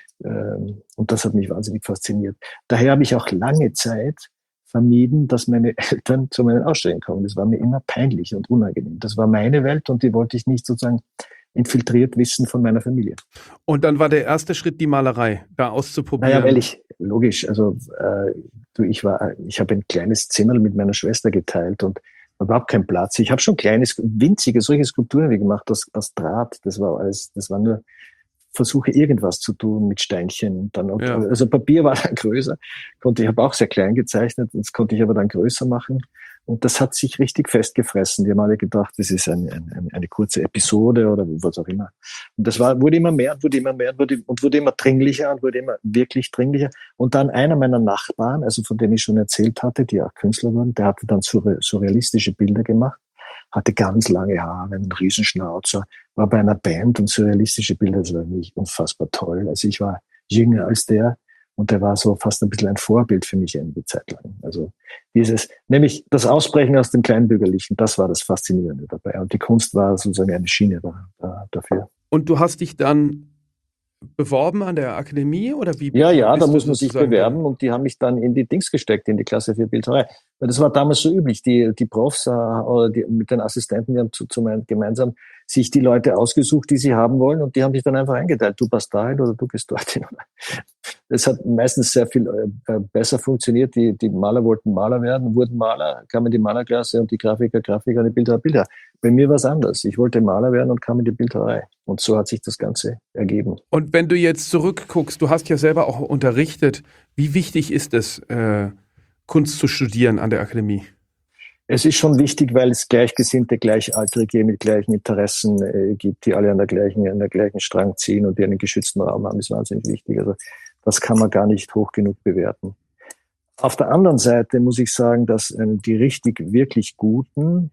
äh, und das hat mich wahnsinnig fasziniert. Daher habe ich auch lange Zeit vermieden, dass meine Eltern zu meinen Ausstellungen kommen. Das war mir immer peinlich und unangenehm. Das war meine Welt und die wollte ich nicht sozusagen infiltriert wissen von meiner Familie. Und dann war der erste Schritt die Malerei, da auszuprobieren. Naja, weil ich, logisch, also äh, du, ich war, ich habe ein kleines Zimmer mit meiner Schwester geteilt und überhaupt keinen Platz. Ich habe schon kleines, winzige, solche Skulpturen wie gemacht aus, aus Draht. Das war alles, das war nur Versuche, irgendwas zu tun mit Steinchen. Und dann, ja. Also Papier war dann größer, konnte ich habe auch sehr klein gezeichnet, das konnte ich aber dann größer machen. Und das hat sich richtig festgefressen. Die haben alle gedacht, das ist ein, ein, eine kurze Episode oder was auch immer. Und das war, wurde immer mehr und wurde immer mehr und wurde, und wurde immer dringlicher und wurde immer wirklich dringlicher. Und dann einer meiner Nachbarn, also von denen ich schon erzählt hatte, die auch Künstler waren, der hatte dann surrealistische Bilder gemacht, hatte ganz lange Haare, einen Riesenschnauzer, war bei einer Band und surrealistische Bilder, das war nicht unfassbar toll. Also ich war jünger als der. Und der war so fast ein bisschen ein Vorbild für mich einige Zeit lang. Also dieses, nämlich das Ausbrechen aus dem Kleinbürgerlichen, das war das Faszinierende dabei. Und die Kunst war sozusagen eine Schiene da, da, dafür. Und du hast dich dann beworben an der Akademie oder wie? Ja, ja, da muss man sich bewerben und die haben mich dann in die Dings gesteckt, in die Klasse für Bildhauerei. Weil das war damals so üblich. Die, die Profs äh, oder die, mit den Assistenten, die haben zu, zu meinem, gemeinsam sich die Leute ausgesucht, die sie haben wollen und die haben sich dann einfach eingeteilt. Du passt dahin oder du gehst dorthin. Das hat meistens sehr viel äh, besser funktioniert. Die, die Maler wollten Maler werden, wurden Maler, kamen in die Malerklasse und die Grafiker, Grafiker und die Bildhauer, Bilder. Bei mir war es anders. Ich wollte Maler werden und kam in die Bildhauerei. Und so hat sich das Ganze ergeben. Und wenn du jetzt zurückguckst, du hast ja selber auch unterrichtet, wie wichtig ist es, äh, Kunst zu studieren an der Akademie? Es ist schon wichtig, weil es Gleichgesinnte, Gleichaltrige mit gleichen Interessen äh, gibt, die alle an der gleichen, an der gleichen Strang ziehen und die einen geschützten Raum haben, ist wahnsinnig wichtig. Also das kann man gar nicht hoch genug bewerten. Auf der anderen Seite muss ich sagen, dass äh, die richtig, wirklich Guten,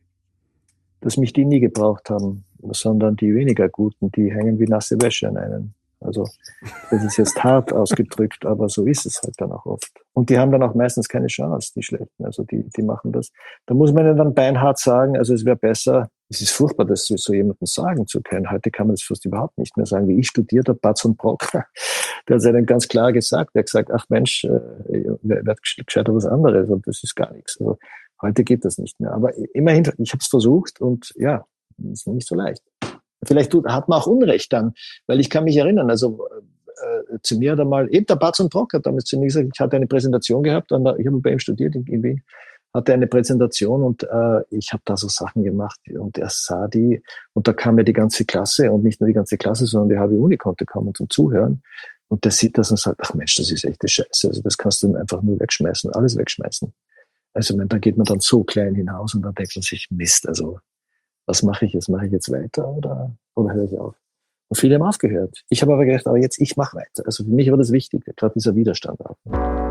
dass mich die nie gebraucht haben, sondern die weniger Guten, die hängen wie nasse Wäsche an einen. Also das ist jetzt hart ausgedrückt, aber so ist es halt dann auch oft. Und die haben dann auch meistens keine Chance, die Schlechten. Also die, die machen das. Da muss man dann beinhart sagen, also es wäre besser, es ist furchtbar, das so jemandem sagen zu können. Heute kann man das fast überhaupt nicht mehr sagen. Wie ich studiert habe, Batz und Brock, der hat es einem ganz klar gesagt. Der hat gesagt, ach Mensch, wer wird gescheiter was anderes und das ist gar nichts. Also heute geht das nicht mehr. Aber immerhin, ich habe es versucht und ja, ist nicht so leicht. Vielleicht hat man auch Unrecht dann, weil ich kann mich erinnern, also äh, zu mir hat er mal, eben der Batz und Brock hat damals zu mir gesagt, ich hatte eine Präsentation gehabt, an der, ich habe bei ihm studiert in, in Wien, hatte eine Präsentation und äh, ich habe da so Sachen gemacht und er sah die und da kam ja die ganze Klasse und nicht nur die ganze Klasse, sondern die H W Uni konnte kommen zum Zuhören und der sieht das und sagt, ach Mensch, das ist echte Scheiße, also das kannst du einfach nur wegschmeißen, alles wegschmeißen. Also man, da geht man dann so klein hinaus und dann denkt man sich, Mist, also was mache ich jetzt? Mache ich jetzt weiter oder, oder höre ich auf? Und viele haben aufgehört. Ich habe aber gedacht, aber jetzt, ich mache weiter. Also für mich war das wichtig, gerade dieser Widerstand auch.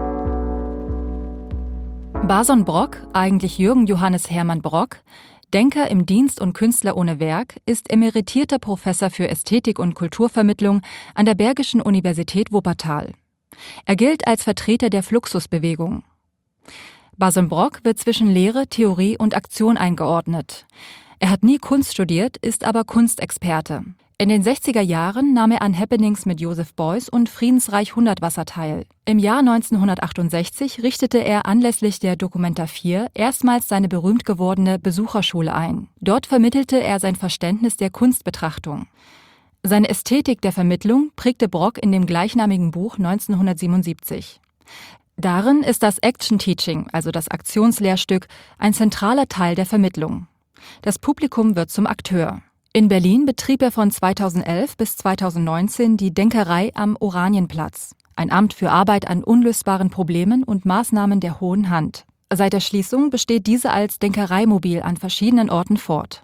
Bason Brock, eigentlich Jürgen Johannes Hermann Brock, Denker im Dienst und Künstler ohne Werk, ist emeritierter Professor für Ästhetik und Kulturvermittlung an der Bergischen Universität Wuppertal. Er gilt als Vertreter der Fluxusbewegung. Bason Brock wird zwischen Lehre, Theorie und Aktion eingeordnet. Er hat nie Kunst studiert, ist aber Kunstexperte. In den sechziger Jahren nahm er an Happenings mit Joseph Beuys und Friedensreich Hundertwasser teil. Im Jahr neunzehnhundertachtundsechzig richtete er anlässlich der Documenta vier erstmals seine berühmt gewordene Besucherschule ein. Dort vermittelte er sein Verständnis der Kunstbetrachtung. Seine Ästhetik der Vermittlung prägte Brock in dem gleichnamigen Buch neunzehnhundertsiebenundsiebzig. Darin ist das Action Teaching, also das Aktionslehrstück, ein zentraler Teil der Vermittlung. Das Publikum wird zum Akteur. In Berlin betrieb er von zweitausendelf bis zweitausendneunzehn die Denkerei am Oranienplatz, ein Amt für Arbeit an unlösbaren Problemen und Maßnahmen der hohen Hand. Seit der Schließung besteht diese als Denkereimobil an verschiedenen Orten fort.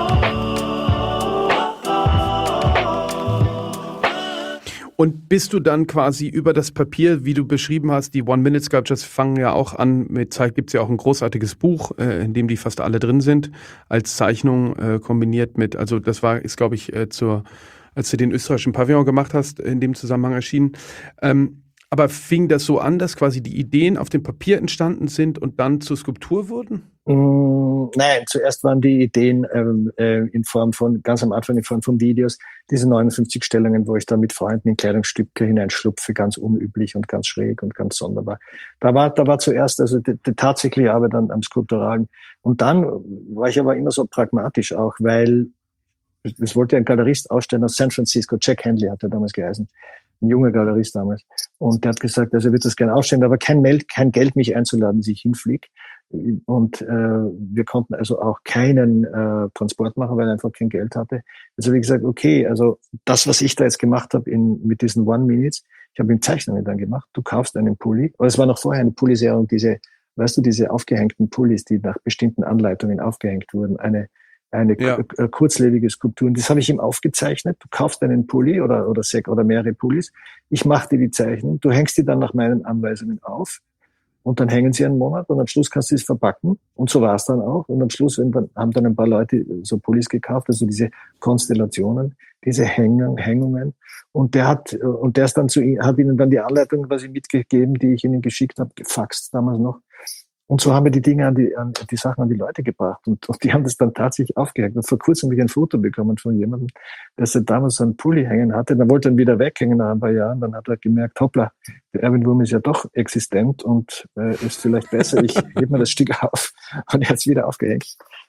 Und bist du dann quasi über das Papier, wie du beschrieben hast, die One-Minute-Sculptures fangen ja auch an, mit Zeit gibt es ja auch ein großartiges Buch, äh, in dem die fast alle drin sind, als Zeichnung äh, kombiniert mit, also das war, ist glaube ich, äh, zur, als du den österreichischen Pavillon gemacht hast, in dem Zusammenhang erschienen. Ähm, aber fing das so an, dass quasi die Ideen auf dem Papier entstanden sind und dann zur Skulptur wurden? Mm, nein, zuerst waren die Ideen ähm, äh, in Form von, ganz am Anfang in Form von Videos, diese neunundfünfzig Stellungen, wo ich da mit Freunden in Kleidungsstücke hineinschlupfe, ganz unüblich und ganz schräg und ganz sonderbar. Da war, da war zuerst also die, die tatsächliche Arbeit an, am Skulpturalen. Und dann war ich aber immer so pragmatisch auch, weil es wollte ein Galerist ausstellen aus San Francisco, Jack Handley hat er damals geheißen, ein junger Galerist damals. Und der hat gesagt, also er wird das gerne ausstellen, aber kein, Meld, kein Geld, mich einzuladen, dass ich hinfliege. Und äh, wir konnten also auch keinen äh, Transport machen, weil er einfach kein Geld hatte. Also habe ich gesagt, okay, also das, was ich da jetzt gemacht habe in, mit diesen One-Minutes, ich habe ihm Zeichnungen dann gemacht. Du kaufst einen Pulli, aber es war noch vorher eine Pulliserie, diese, weißt du, diese aufgehängten Pullis, die nach bestimmten Anleitungen aufgehängt wurden, eine eine ja. k- kurzlebige Skulptur. Und das habe ich ihm aufgezeichnet. Du kaufst einen Pulli oder oder sech oder mehrere Pullis. Ich mache dir die Zeichnung. Du hängst die dann nach meinen Anweisungen auf. Und dann hängen sie einen Monat und am Schluss kannst du es verpacken. Und so war es dann auch. Und am Schluss wenn dann, haben dann ein paar Leute so Pullis gekauft, also diese Konstellationen, diese Hängungen, Hängungen. Und der hat, und der ist dann zu, hat ihnen dann die Anleitung quasi mitgegeben, die ich ihnen geschickt habe, gefaxt damals noch. Und so haben wir die Dinge an die, an die Sachen an die Leute gebracht. Und, und die haben das dann tatsächlich aufgehängt. Und vor kurzem habe ich ein Foto bekommen von jemandem, der damals so einen Pulli hängen hatte. Dann wollte er ihn wieder weghängen nach ein paar Jahren. Dann hat er gemerkt, hoppla, der Erwin Wurm ist ja doch existent und äh, ist vielleicht besser. Ich hebe mir das Stück auf. Und er hat es wieder aufgehängt.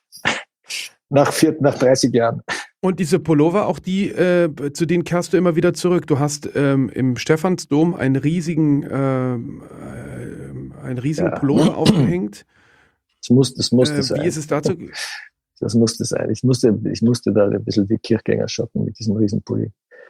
Nach, vier, nach dreißig Jahren. Und diese Pullover, auch die, äh, zu denen kehrst du immer wieder zurück. Du hast ähm, im Stephansdom einen riesigen, äh, einen riesigen ja. Pullover aufgehängt. Das muss, das musste äh, sein. Wie ist es dazu? Das musste sein. Ich musste, ich musste da ein bisschen wie Kirchgänger shoppen mit diesem Riesenpulli.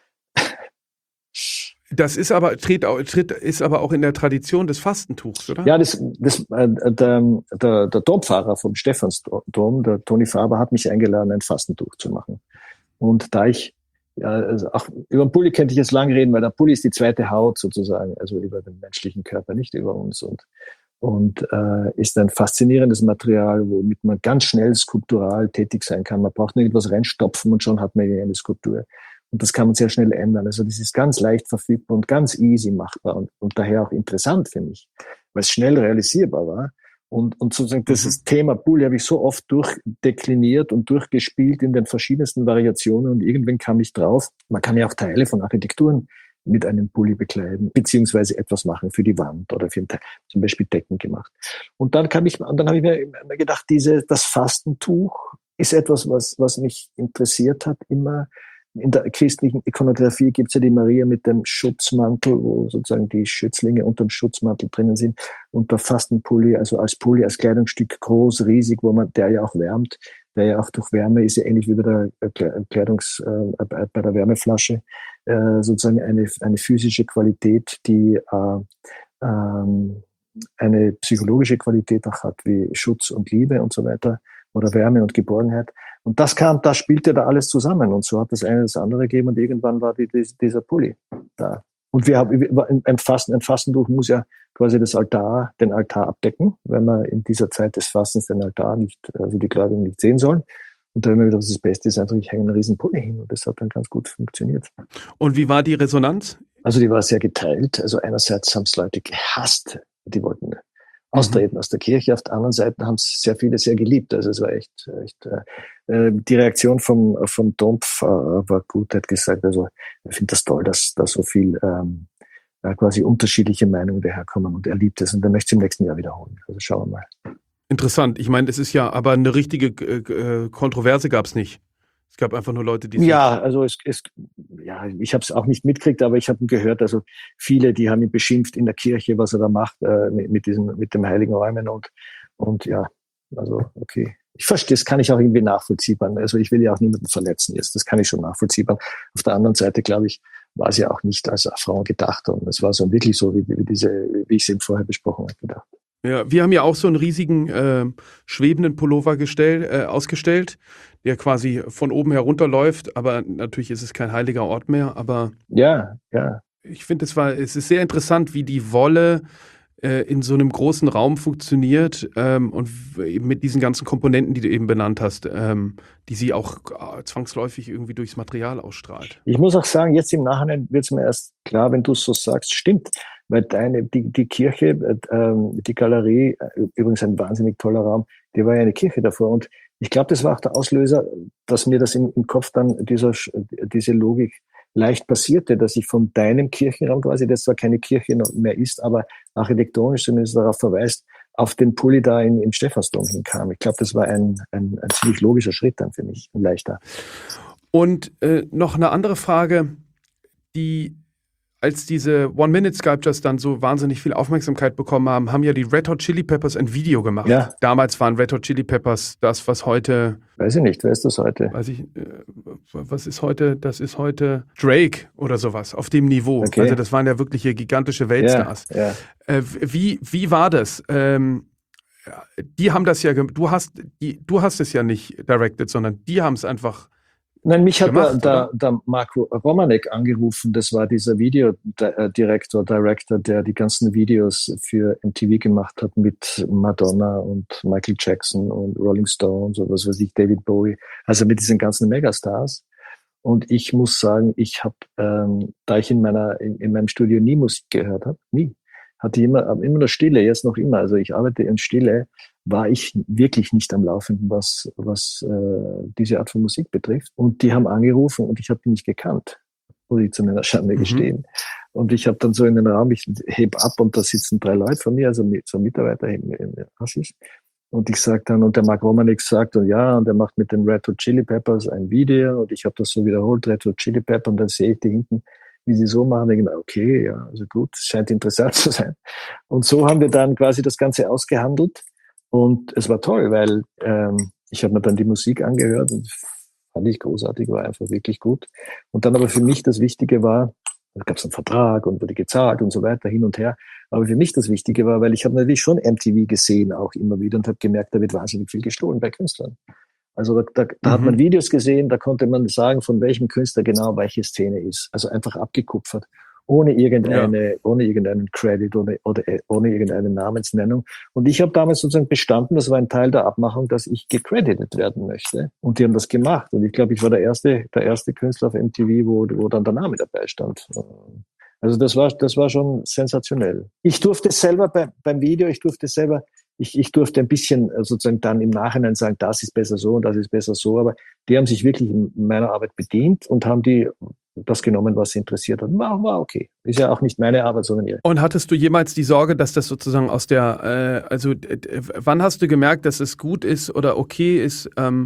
Das ist aber, tritt, tritt, ist aber auch in der Tradition des Fastentuchs, oder? Ja, das, das, äh, der, der, der Dompfarrer vom Stephansdom, der Toni Faber, hat mich eingeladen, ein Fastentuch zu machen. Und da ich, ja, also auch über den Pulli könnte ich jetzt lang reden, weil der Pulli ist die zweite Haut sozusagen, also über den menschlichen Körper, nicht über uns. Und, und äh, ist ein faszinierendes Material, womit man ganz schnell skulptural tätig sein kann. Man braucht nur irgendwas reinstopfen und schon hat man eine Skulptur. Und das kann man sehr schnell ändern. Also das ist ganz leicht verfügbar und ganz easy machbar und, und daher auch interessant für mich, weil es schnell realisierbar war. Und, und sozusagen dieses Thema Pulli habe ich so oft durchdekliniert und durchgespielt in den verschiedensten Variationen und irgendwann kam ich drauf, man kann ja auch Teile von Architekturen mit einem Pulli bekleiden, beziehungsweise etwas machen für die Wand oder für Teil, zum Beispiel Decken gemacht. Und dann kam ich, und dann habe ich mir gedacht, diese, das Fastentuch ist etwas, was, was mich interessiert hat immer. In der christlichen Ikonografie gibt es ja die Maria mit dem Schutzmantel, wo sozusagen die Schützlinge unter dem Schutzmantel drinnen sind. Und der Fastenpulli, also als Pulli, als Kleidungsstück groß, riesig, wo man, der ja auch wärmt, der ja auch durch Wärme ist ja ähnlich wie bei der Kleidungs, äh, bei der Wärmeflasche, äh, sozusagen eine, eine physische Qualität, die, äh, ähm, eine psychologische Qualität auch hat, wie Schutz und Liebe und so weiter oder Wärme und Geborgenheit. Und das kam, das spielte da alles zusammen und so hat das eine das andere gegeben und irgendwann war die, die, dieser Pulli da. Und wir haben ein Fasten, ein Fastentuch muss ja quasi das Altar, den Altar abdecken, wenn man in dieser Zeit des Fastens den Altar nicht, also die Gläubigen nicht sehen sollen. Und da haben wir gedacht, das Beste ist einfach, ich hänge einen riesen Pulli hin und das hat dann ganz gut funktioniert. Und wie war die Resonanz? Also die war sehr geteilt. Also einerseits haben es Leute gehasst, die wollten austreten mhm. aus der Kirche. Auf der anderen Seite haben es sehr viele sehr geliebt. Also es war echt, echt äh, die Reaktion vom, vom Dompf äh, war gut. Er hat gesagt, also ich finde das toll, dass da so viel ähm, quasi unterschiedliche Meinungen daherkommen und er liebt es und er möchte es im nächsten Jahr wiederholen. Also schauen wir mal. Interessant. Ich meine, es ist ja, aber eine richtige äh, Kontroverse gab es nicht. Es gab einfach nur Leute, die... Ja, also es, es ja, ich habe es auch nicht mitgekriegt, aber ich habe gehört, also viele, die haben ihn beschimpft in der Kirche, was er da macht äh, mit, mit diesem, mit dem Heiligen Räumen und und ja, also okay. Ich verstehe, das kann ich auch irgendwie nachvollziehen. Also ich will ja auch niemanden verletzen jetzt, das kann ich schon nachvollziehen. Auf der anderen Seite, glaube ich, war es ja auch nicht als Affront gedacht und es war so wirklich so, wie, wie diese, wie ich es eben vorher besprochen habe, gedacht. Ja, wir haben ja auch so einen riesigen äh, schwebenden Pullover gestellt, äh, ausgestellt, der quasi von oben herunterläuft, aber natürlich ist es kein heiliger Ort mehr, aber ja, ja. Ich finde, es war, es ist sehr interessant, wie die Wolle äh, in so einem großen Raum funktioniert ähm, und eben mit diesen ganzen Komponenten, die du eben benannt hast, ähm, die sie auch äh, zwangsläufig irgendwie durchs Material ausstrahlt. Ich muss auch sagen, jetzt im Nachhinein wird es mir erst klar, wenn du es so sagst, stimmt. Weil deine, die, die Kirche, äh, die Galerie, übrigens ein wahnsinnig toller Raum, die war ja eine Kirche davor. Und ich glaube, das war auch der Auslöser, dass mir das im, im Kopf dann dieser, diese Logik leicht passierte, dass ich von deinem Kirchenraum quasi, das zwar keine Kirche mehr ist, aber architektonisch zumindest darauf verweist, auf den Pulli da in, im Stephansdom hinkam. Ich glaube, das war ein, ein, ein ziemlich logischer Schritt dann für mich, ein leichter. Und äh, noch eine andere Frage, die als diese One-Minute-Sculptures dann so wahnsinnig viel Aufmerksamkeit bekommen haben, haben ja die Red Hot Chili Peppers ein Video gemacht. Ja. Damals waren Red Hot Chili Peppers das, was heute... Weiß ich nicht, wer ist das heute? Weiß ich, äh, was ist heute? Das ist heute Drake oder sowas, auf dem Niveau. Okay. Also das waren ja wirkliche gigantische Weltstars. Ja, ja. Äh, wie, wie war das? Ähm, die haben das ja, du hast, die, du hast es ja nicht directed, sondern die haben es einfach... Nein, mich hat gemacht, der, der, der Marco Romanek angerufen, das war dieser Videodirektor, Director, der die ganzen Videos für M T V gemacht hat mit Madonna und Michael Jackson und Rolling Stones und was weiß ich, David Bowie, also mit diesen ganzen Megastars. Und ich muss sagen, ich habe, ähm, da ich in meiner in, in meinem Studio nie Musik gehört habe, nie, hatte ich immer, immer nur Stille, jetzt noch immer, also ich arbeite in Stille, war ich wirklich nicht am Laufenden, was, was äh, diese Art von Musik betrifft. Und die haben angerufen und ich habe die nicht gekannt, muss ich zu meiner Schande mhm. gestehen. Und ich habe dann so in den Raum, ich heb ab und da sitzen drei Leute von mir, also so Mitarbeiter im, im Assis. Und ich sage dann, und der Mark Romanek sagt, und ja, und er macht mit den Red Hot Chili Peppers ein Video und ich habe das so wiederholt, Red Hot Chili Pepper, und dann sehe ich die hinten, wie sie so machen, denke ich, okay, ja, also gut, scheint interessant zu sein. Und so haben wir dann quasi das Ganze ausgehandelt. Und es war toll, weil ähm, ich habe mir dann die Musik angehört und fand ich großartig, war einfach wirklich gut. Und dann aber für mich das Wichtige war, da gab es einen Vertrag und wurde gezahlt und so weiter, hin und her. Aber für mich das Wichtige war, weil ich habe natürlich schon M T V gesehen, auch immer wieder, und habe gemerkt, da wird wahnsinnig viel gestohlen bei Künstlern. Also da, da, da mhm. hat man Videos gesehen, da konnte man sagen, von welchem Künstler genau welche Szene ist. Also einfach abgekupfert. Ohne irgendeine, ja. ohne irgendeinen Credit oder, oder ohne irgendeine Namensnennung. Und ich habe damals sozusagen bestanden, das war ein Teil der Abmachung, dass ich gecredited werden möchte. Und die haben das gemacht. Und ich glaube, ich war der erste, der erste Künstler auf M T V, wo, wo dann der Name dabei stand. Also das war, das war schon sensationell. Ich durfte selber bei, beim Video, ich durfte selber, ich, ich durfte ein bisschen sozusagen dann im Nachhinein sagen, das ist besser so und das ist besser so. Aber die haben sich wirklich in meiner Arbeit bedient und haben die das genommen, was sie interessiert hat. War, war okay. Ist ja auch nicht meine Arbeit, sondern ihre. Und hattest du jemals die Sorge, dass das sozusagen aus der, äh, also äh, wann hast du gemerkt, dass es gut ist oder okay ist, ähm,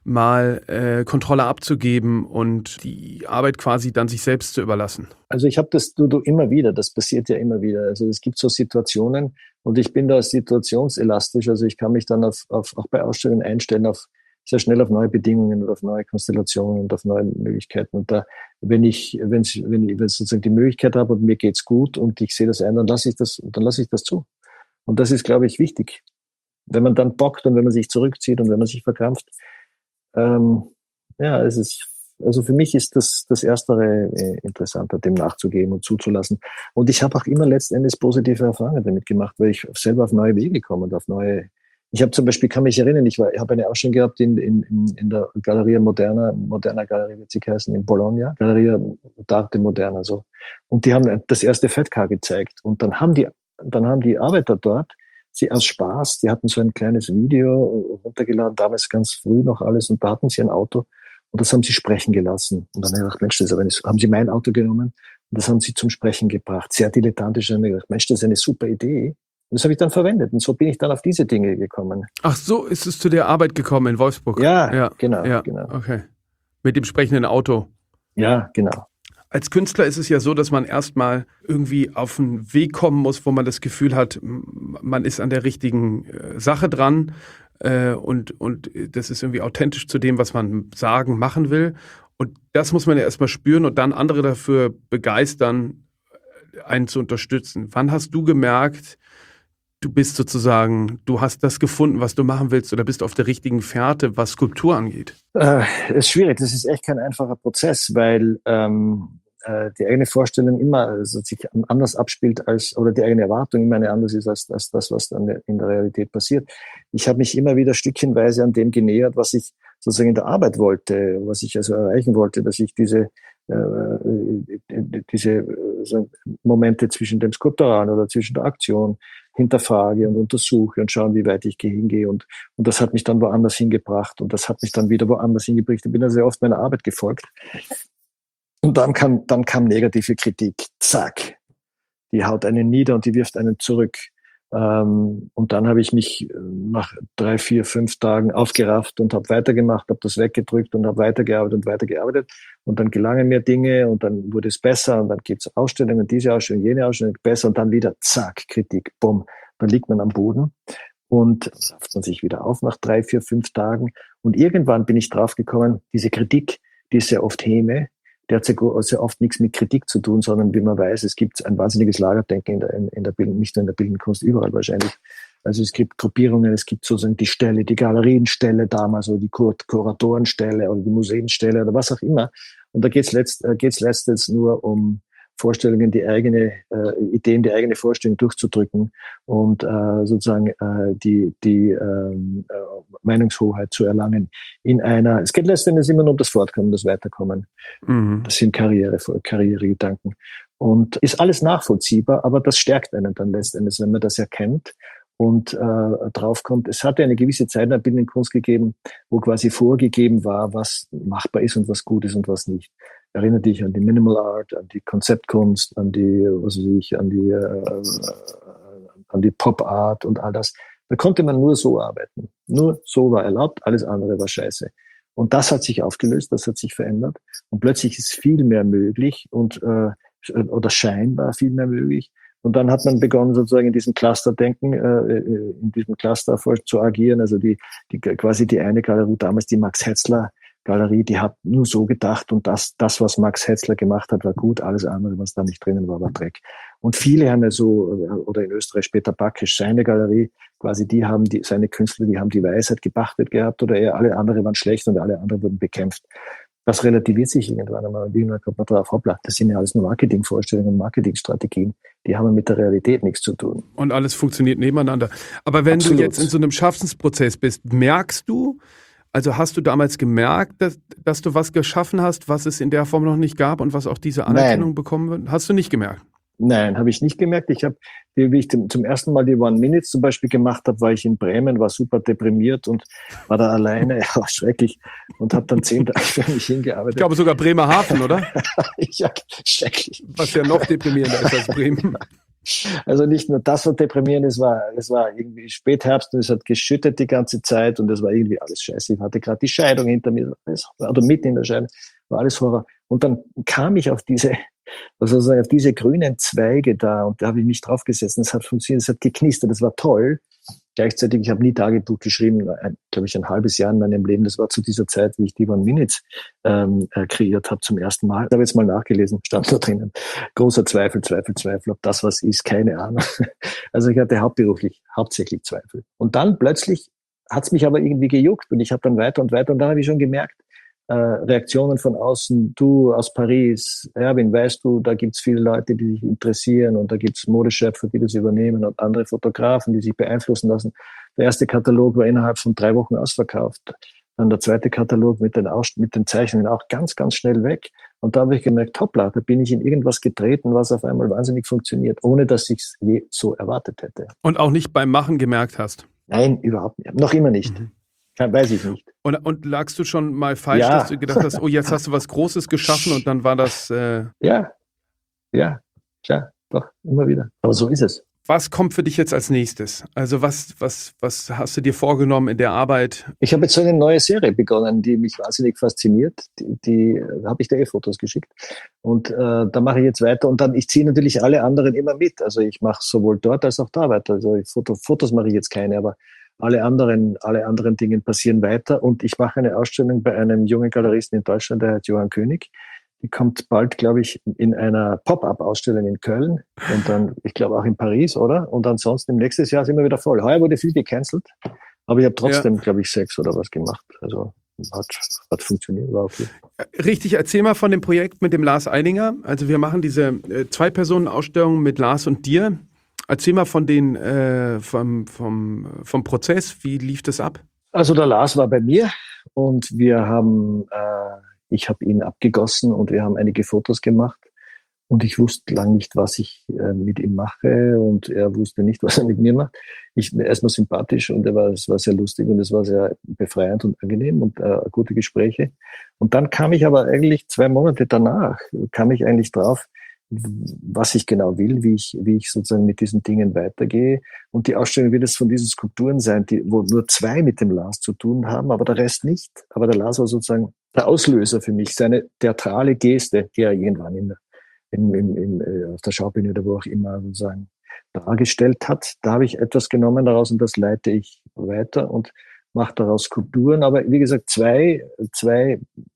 mal äh, Kontrolle abzugeben und die Arbeit quasi dann sich selbst zu überlassen? Also ich habe das du, du immer wieder, das passiert ja immer wieder. Also es gibt so Situationen und ich bin da situationselastisch, also ich kann mich dann auf, auf auch bei Ausstellungen einstellen auf sehr schnell auf neue Bedingungen und auf neue Konstellationen und auf neue Möglichkeiten. Und da, wenn ich, wenn ich, wenn ich, wenn ich sozusagen die Möglichkeit habe und mir geht's gut und ich sehe das ein, dann lasse ich das, dann lasse ich das zu. Und das ist, glaube ich, wichtig. Wenn man dann bockt und wenn man sich zurückzieht und wenn man sich verkrampft, ähm, ja, es ist, also für mich ist das, das Erstere äh, interessanter, dem nachzugeben und zuzulassen. Und ich habe auch immer letztendlich positive Erfahrungen damit gemacht, weil ich selber auf neue Wege komme und auf neue. Ich habe zum Beispiel, kann mich erinnern, ich war, ich habe eine Ausstellung gehabt in, in, in der Galeria Moderna, Moderna Galerie wird sie heißen, in Bologna, Galeria d'Arte Moderna, so. Und die haben das erste Fat-Car gezeigt. Und dann haben die, dann haben die Arbeiter dort, sie aus Spaß, die hatten so ein kleines Video runtergeladen, damals ganz früh noch alles, und da hatten sie ein Auto und das haben sie sprechen gelassen. Und dann habe ich gedacht, Mensch, das ist aber eine, haben sie mein Auto genommen und das haben sie zum Sprechen gebracht. Sehr dilettantisch, haben wir gedacht, Mensch, das ist eine super Idee. Und das habe ich dann verwendet. Und so bin ich dann auf diese Dinge gekommen. Ach so, ist es zu der Arbeit gekommen in Wolfsburg? Ja, ja. genau. Ja, genau. Okay. Mit dem sprechenden Auto. Ja, genau. Als Künstler ist es ja so, dass man erstmal irgendwie auf einen Weg kommen muss, wo man das Gefühl hat, man ist an der richtigen äh, Sache dran äh, und, und das ist irgendwie authentisch zu dem, was man sagen, machen will. Und das muss man ja erstmal spüren und dann andere dafür begeistern, einen zu unterstützen. Wann hast du gemerkt, du bist sozusagen, du hast das gefunden, was du machen willst, oder bist auf der richtigen Fährte, was Skulptur angeht? Äh, ist schwierig. Das ist echt kein einfacher Prozess, weil ähm, äh, die eigene Vorstellung immer also sich anders abspielt als, oder die eigene Erwartung immer eine andere ist als, als das, was dann in der Realität passiert. Ich habe mich immer wieder stückchenweise an dem genähert, was ich sozusagen in der Arbeit wollte, was ich also erreichen wollte, dass ich diese äh, diese so Momente zwischen dem Skulpturalen oder zwischen der Aktion hinterfrage und untersuche und schaue, wie weit ich hingehe. Und, und das hat mich dann woanders hingebracht und das hat mich dann wieder woanders hingebracht. Ich bin also sehr oft meiner Arbeit gefolgt. Und dann kam, dann kam negative Kritik. Zack. Die haut einen nieder und die wirft einen zurück. Ähm, und dann habe ich mich nach drei, vier, fünf Tagen aufgerafft und habe weitergemacht, habe das weggedrückt und habe weitergearbeitet und weitergearbeitet. Und dann gelangen mir Dinge und dann wurde es besser und dann gibt es Ausstellungen, diese Ausstellung, jene Ausstellung, besser und dann wieder zack, Kritik, bumm. Dann liegt man am Boden und rafft man sich wieder auf nach drei, vier, fünf Tagen. Und irgendwann bin ich draufgekommen, diese Kritik, die ist sehr oft Häme, der hat sehr oft nichts mit Kritik zu tun, sondern wie man weiß, es gibt ein wahnsinniges Lagerdenken in der, in, in der Bildung, nicht nur in der bildenden Kunst, überall wahrscheinlich. Also es gibt Gruppierungen, es gibt sozusagen die Stelle, die Galerienstelle damals oder die Kur- Kuratorenstelle oder die Museenstelle oder was auch immer. Und da geht es letzt, äh, geht's letztens nur um Vorstellungen, die eigene äh, Ideen, die eigene Vorstellung durchzudrücken und äh, sozusagen äh, die, die ähm, äh, Meinungshoheit zu erlangen in einer, es geht letztendlich immer nur um das Fortkommen, das Weiterkommen. Mhm. Das sind Karriere, Karrieregedanken. Und ist alles nachvollziehbar, aber das stärkt einen dann letztendlich, wenn man das erkennt und äh, draufkommt. Es hatte eine gewisse Zeit in der bildenden Kunst gegeben, wo quasi vorgegeben war, was machbar ist und was gut ist und was nicht. Erinnere dich an die Minimal Art, an die Konzeptkunst, an die, was weiß ich, an die, äh, an die Pop Art und all das. Da konnte man nur so arbeiten. Nur so war erlaubt, alles andere war scheiße. Und das hat sich aufgelöst, das hat sich verändert. Und plötzlich ist viel mehr möglich und äh, oder scheinbar viel mehr möglich. Und dann hat man begonnen, sozusagen in diesem Clusterdenken, äh, in diesem Cluster zu agieren. Also die, die quasi die eine Galerie damals, die Max Hetzler Galerie, die hat nur so gedacht und das, das, was Max Hetzler gemacht hat, war gut, alles andere, was da nicht drinnen war, war Dreck. Und viele haben ja so, oder in Österreich Peter Bakisch, seine Galerie, quasi die haben, die, seine Künstler, die haben die Weisheit gepachtet gehabt oder eher alle anderen waren schlecht und alle anderen wurden bekämpft. Das relativiert sich irgendwann einmal. Und irgendwann kommt man drauf, hoppla, das sind ja alles nur Marketingvorstellungen und Marketingstrategien. Die haben mit der Realität nichts zu tun. Und alles funktioniert nebeneinander. Aber wenn Absolut. Du jetzt in so einem Schaffensprozess bist, merkst du, also hast du damals gemerkt, dass, dass du was geschaffen hast, was es in der Form noch nicht gab und was auch diese Anerkennung Nein. bekommen wird? Hast du nicht gemerkt? Nein, habe ich nicht gemerkt. Ich habe, wie ich zum ersten Mal die One Minutes zum Beispiel gemacht habe, war ich in Bremen, war super deprimiert und war da alleine, ja, schrecklich, und habe dann zehn Tage für mich hingearbeitet. Ich glaube sogar Bremerhaven, oder? Ja, schrecklich. Was ja noch deprimierender ist als Bremen. Also nicht nur das war deprimierend, es war, es war irgendwie Spätherbst und es hat geschüttet die ganze Zeit und es war irgendwie alles scheiße. Ich hatte gerade die Scheidung hinter mir, oder mitten in der Scheidung, war alles Horror. Und dann kam ich auf diese, also auf diese grünen Zweige da und da habe ich mich draufgesessen. Es hat funktioniert, es hat geknistert, es war toll. gleichzeitig, ich habe nie Tagebuch geschrieben, glaube ich, ein halbes Jahr in meinem Leben. Das war zu dieser Zeit, wie ich die One Minutes ähm, äh, kreiert habe zum ersten Mal. Ich habe jetzt mal nachgelesen, stand da drinnen. Großer Zweifel, Zweifel, Zweifel, ob das was ist, keine Ahnung. Also ich hatte hauptberuflich hauptsächlich Zweifel. Und dann plötzlich hat es mich aber irgendwie gejuckt und ich habe dann weiter und weiter und dann habe ich schon gemerkt, äh, Reaktionen von außen, du aus Paris, Erwin, weißt du, da gibt's viele Leute, die sich interessieren und da gibt's Modeschöpfer, die das übernehmen und andere Fotografen, die sich beeinflussen lassen. Der erste Katalog war innerhalb von drei Wochen ausverkauft. Dann der zweite Katalog mit den, Aus- mit den Zeichnungen auch ganz, ganz schnell weg. Und da habe ich gemerkt, hoppla, da bin ich in irgendwas getreten, was auf einmal wahnsinnig funktioniert, ohne dass ich es je so erwartet hätte. Und auch nicht beim Machen gemerkt hast? Nein, überhaupt nicht. Noch immer nicht. Mhm. Weiß ich nicht. Und, und lagst du schon mal falsch, ja. dass du gedacht hast, oh, jetzt hast du was Großes geschaffen und dann war das... Äh ja, ja, klar, doch, immer wieder. Aber so ist es. Was kommt für dich jetzt als nächstes? Also was, was, was hast du dir vorgenommen in der Arbeit? Ich habe jetzt so eine neue Serie begonnen, die mich wahnsinnig fasziniert. Die, die äh, habe ich dir eh Fotos geschickt. Und äh, da mache ich jetzt weiter. Und dann, ich ziehe natürlich alle anderen immer mit. Also ich mache sowohl dort als auch da weiter. Also ich Foto, Fotos mache ich jetzt keine, aber alle anderen, alle anderen Dinge passieren weiter. Und ich mache eine Ausstellung bei einem jungen Galeristen in Deutschland, der heißt Johann König. Die kommt bald, glaube ich, in einer Pop-up-Ausstellung in Köln und dann, ich glaube, auch in Paris, oder? Und ansonsten im nächsten Jahr sind wir wieder voll. Heuer wurde viel gecancelt, aber ich habe trotzdem, ja. glaube ich, sechs oder was gemacht. Also hat, hat funktioniert, war okay. Richtig, erzähl mal von dem Projekt mit dem Lars Eidinger. Also wir machen diese äh, Zwei-Personen-Ausstellung mit Lars und dir. Erzähl mal von den, äh, vom, vom, vom Prozess. Wie lief das ab? Also der Lars war bei mir und wir haben, äh, ich habe ihn abgegossen und wir haben einige Fotos gemacht und ich wusste lange nicht, was ich äh, mit ihm mache und er wusste nicht, was er mit mir macht. Ich er ist nur sympathisch und er war, es war sehr lustig und es war sehr befreiend und angenehm und äh, gute Gespräche. Und dann kam ich aber eigentlich zwei Monate danach, kam ich eigentlich drauf, was ich genau will, wie ich, wie ich sozusagen mit diesen Dingen weitergehe. Und die Ausstellung wird es von diesen Skulpturen sein, die, wo nur zwei mit dem Lars zu tun haben, aber der Rest nicht. Aber der Lars war sozusagen der Auslöser für mich, seine theatrale Geste, die er irgendwann in, in, in, in, auf der Schaubühne oder wo auch immer sozusagen dargestellt hat. Da habe ich etwas genommen daraus und das leite ich weiter und mache daraus Skulpturen. Aber wie gesagt, zwei, zwei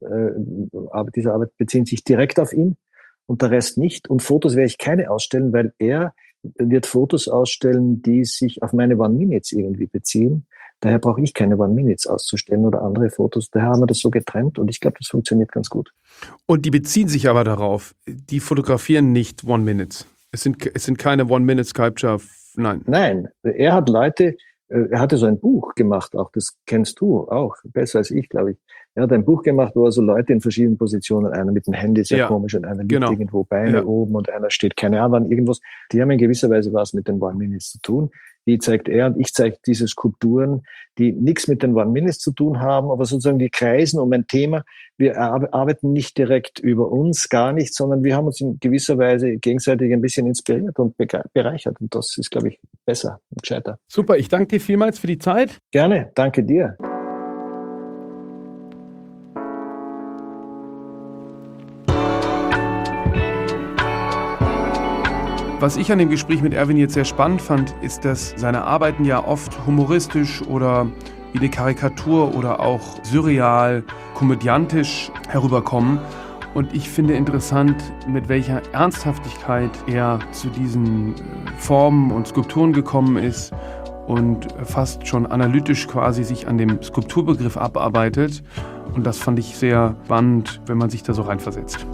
äh, diese Arbeit beziehen sich direkt auf ihn. Und der Rest nicht. Und Fotos werde ich keine ausstellen, weil er wird Fotos ausstellen, die sich auf meine One Minutes irgendwie beziehen. Daher brauche ich keine One Minutes auszustellen oder andere Fotos. Daher haben wir das so getrennt und ich glaube, das funktioniert ganz gut. Und die beziehen sich aber darauf. Die fotografieren nicht One Minutes. Es sind, es sind keine One Minute Sculpture. Nein. Nein. Er hat Leute, er hatte so ein Buch gemacht, auch das kennst du auch, besser als ich, glaube ich. Er hat ein Buch gemacht, wo er so Leute in verschiedenen Positionen, einer mit dem Handy sehr ja, komisch und einer liegt genau. irgendwo Beine ja. oben und einer steht keine Ahnung irgendwas. Die haben in gewisser Weise was mit den One Minutes zu tun. Die zeigt er und ich zeige diese Skulpturen, die nichts mit den One Minutes zu tun haben, aber sozusagen die kreisen um ein Thema. Wir arbeiten nicht direkt über uns, gar nicht, sondern wir haben uns in gewisser Weise gegenseitig ein bisschen inspiriert und bereichert. Und das ist, glaube ich, besser und gescheiter. Super, ich danke dir vielmals für die Zeit. Gerne, danke dir. Was ich an dem Gespräch mit Erwin jetzt sehr spannend fand, ist, dass seine Arbeiten ja oft humoristisch oder wie eine Karikatur oder auch surreal, komödiantisch herüberkommen. Und ich finde interessant, mit welcher Ernsthaftigkeit er zu diesen Formen und Skulpturen gekommen ist und fast schon analytisch quasi sich an dem Skulpturbegriff abarbeitet. Und das fand ich sehr spannend, wenn man sich da so reinversetzt.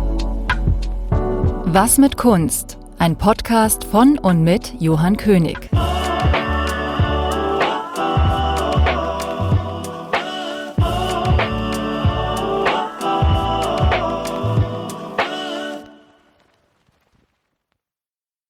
Was mit Kunst? Ein Podcast von und mit Johann König.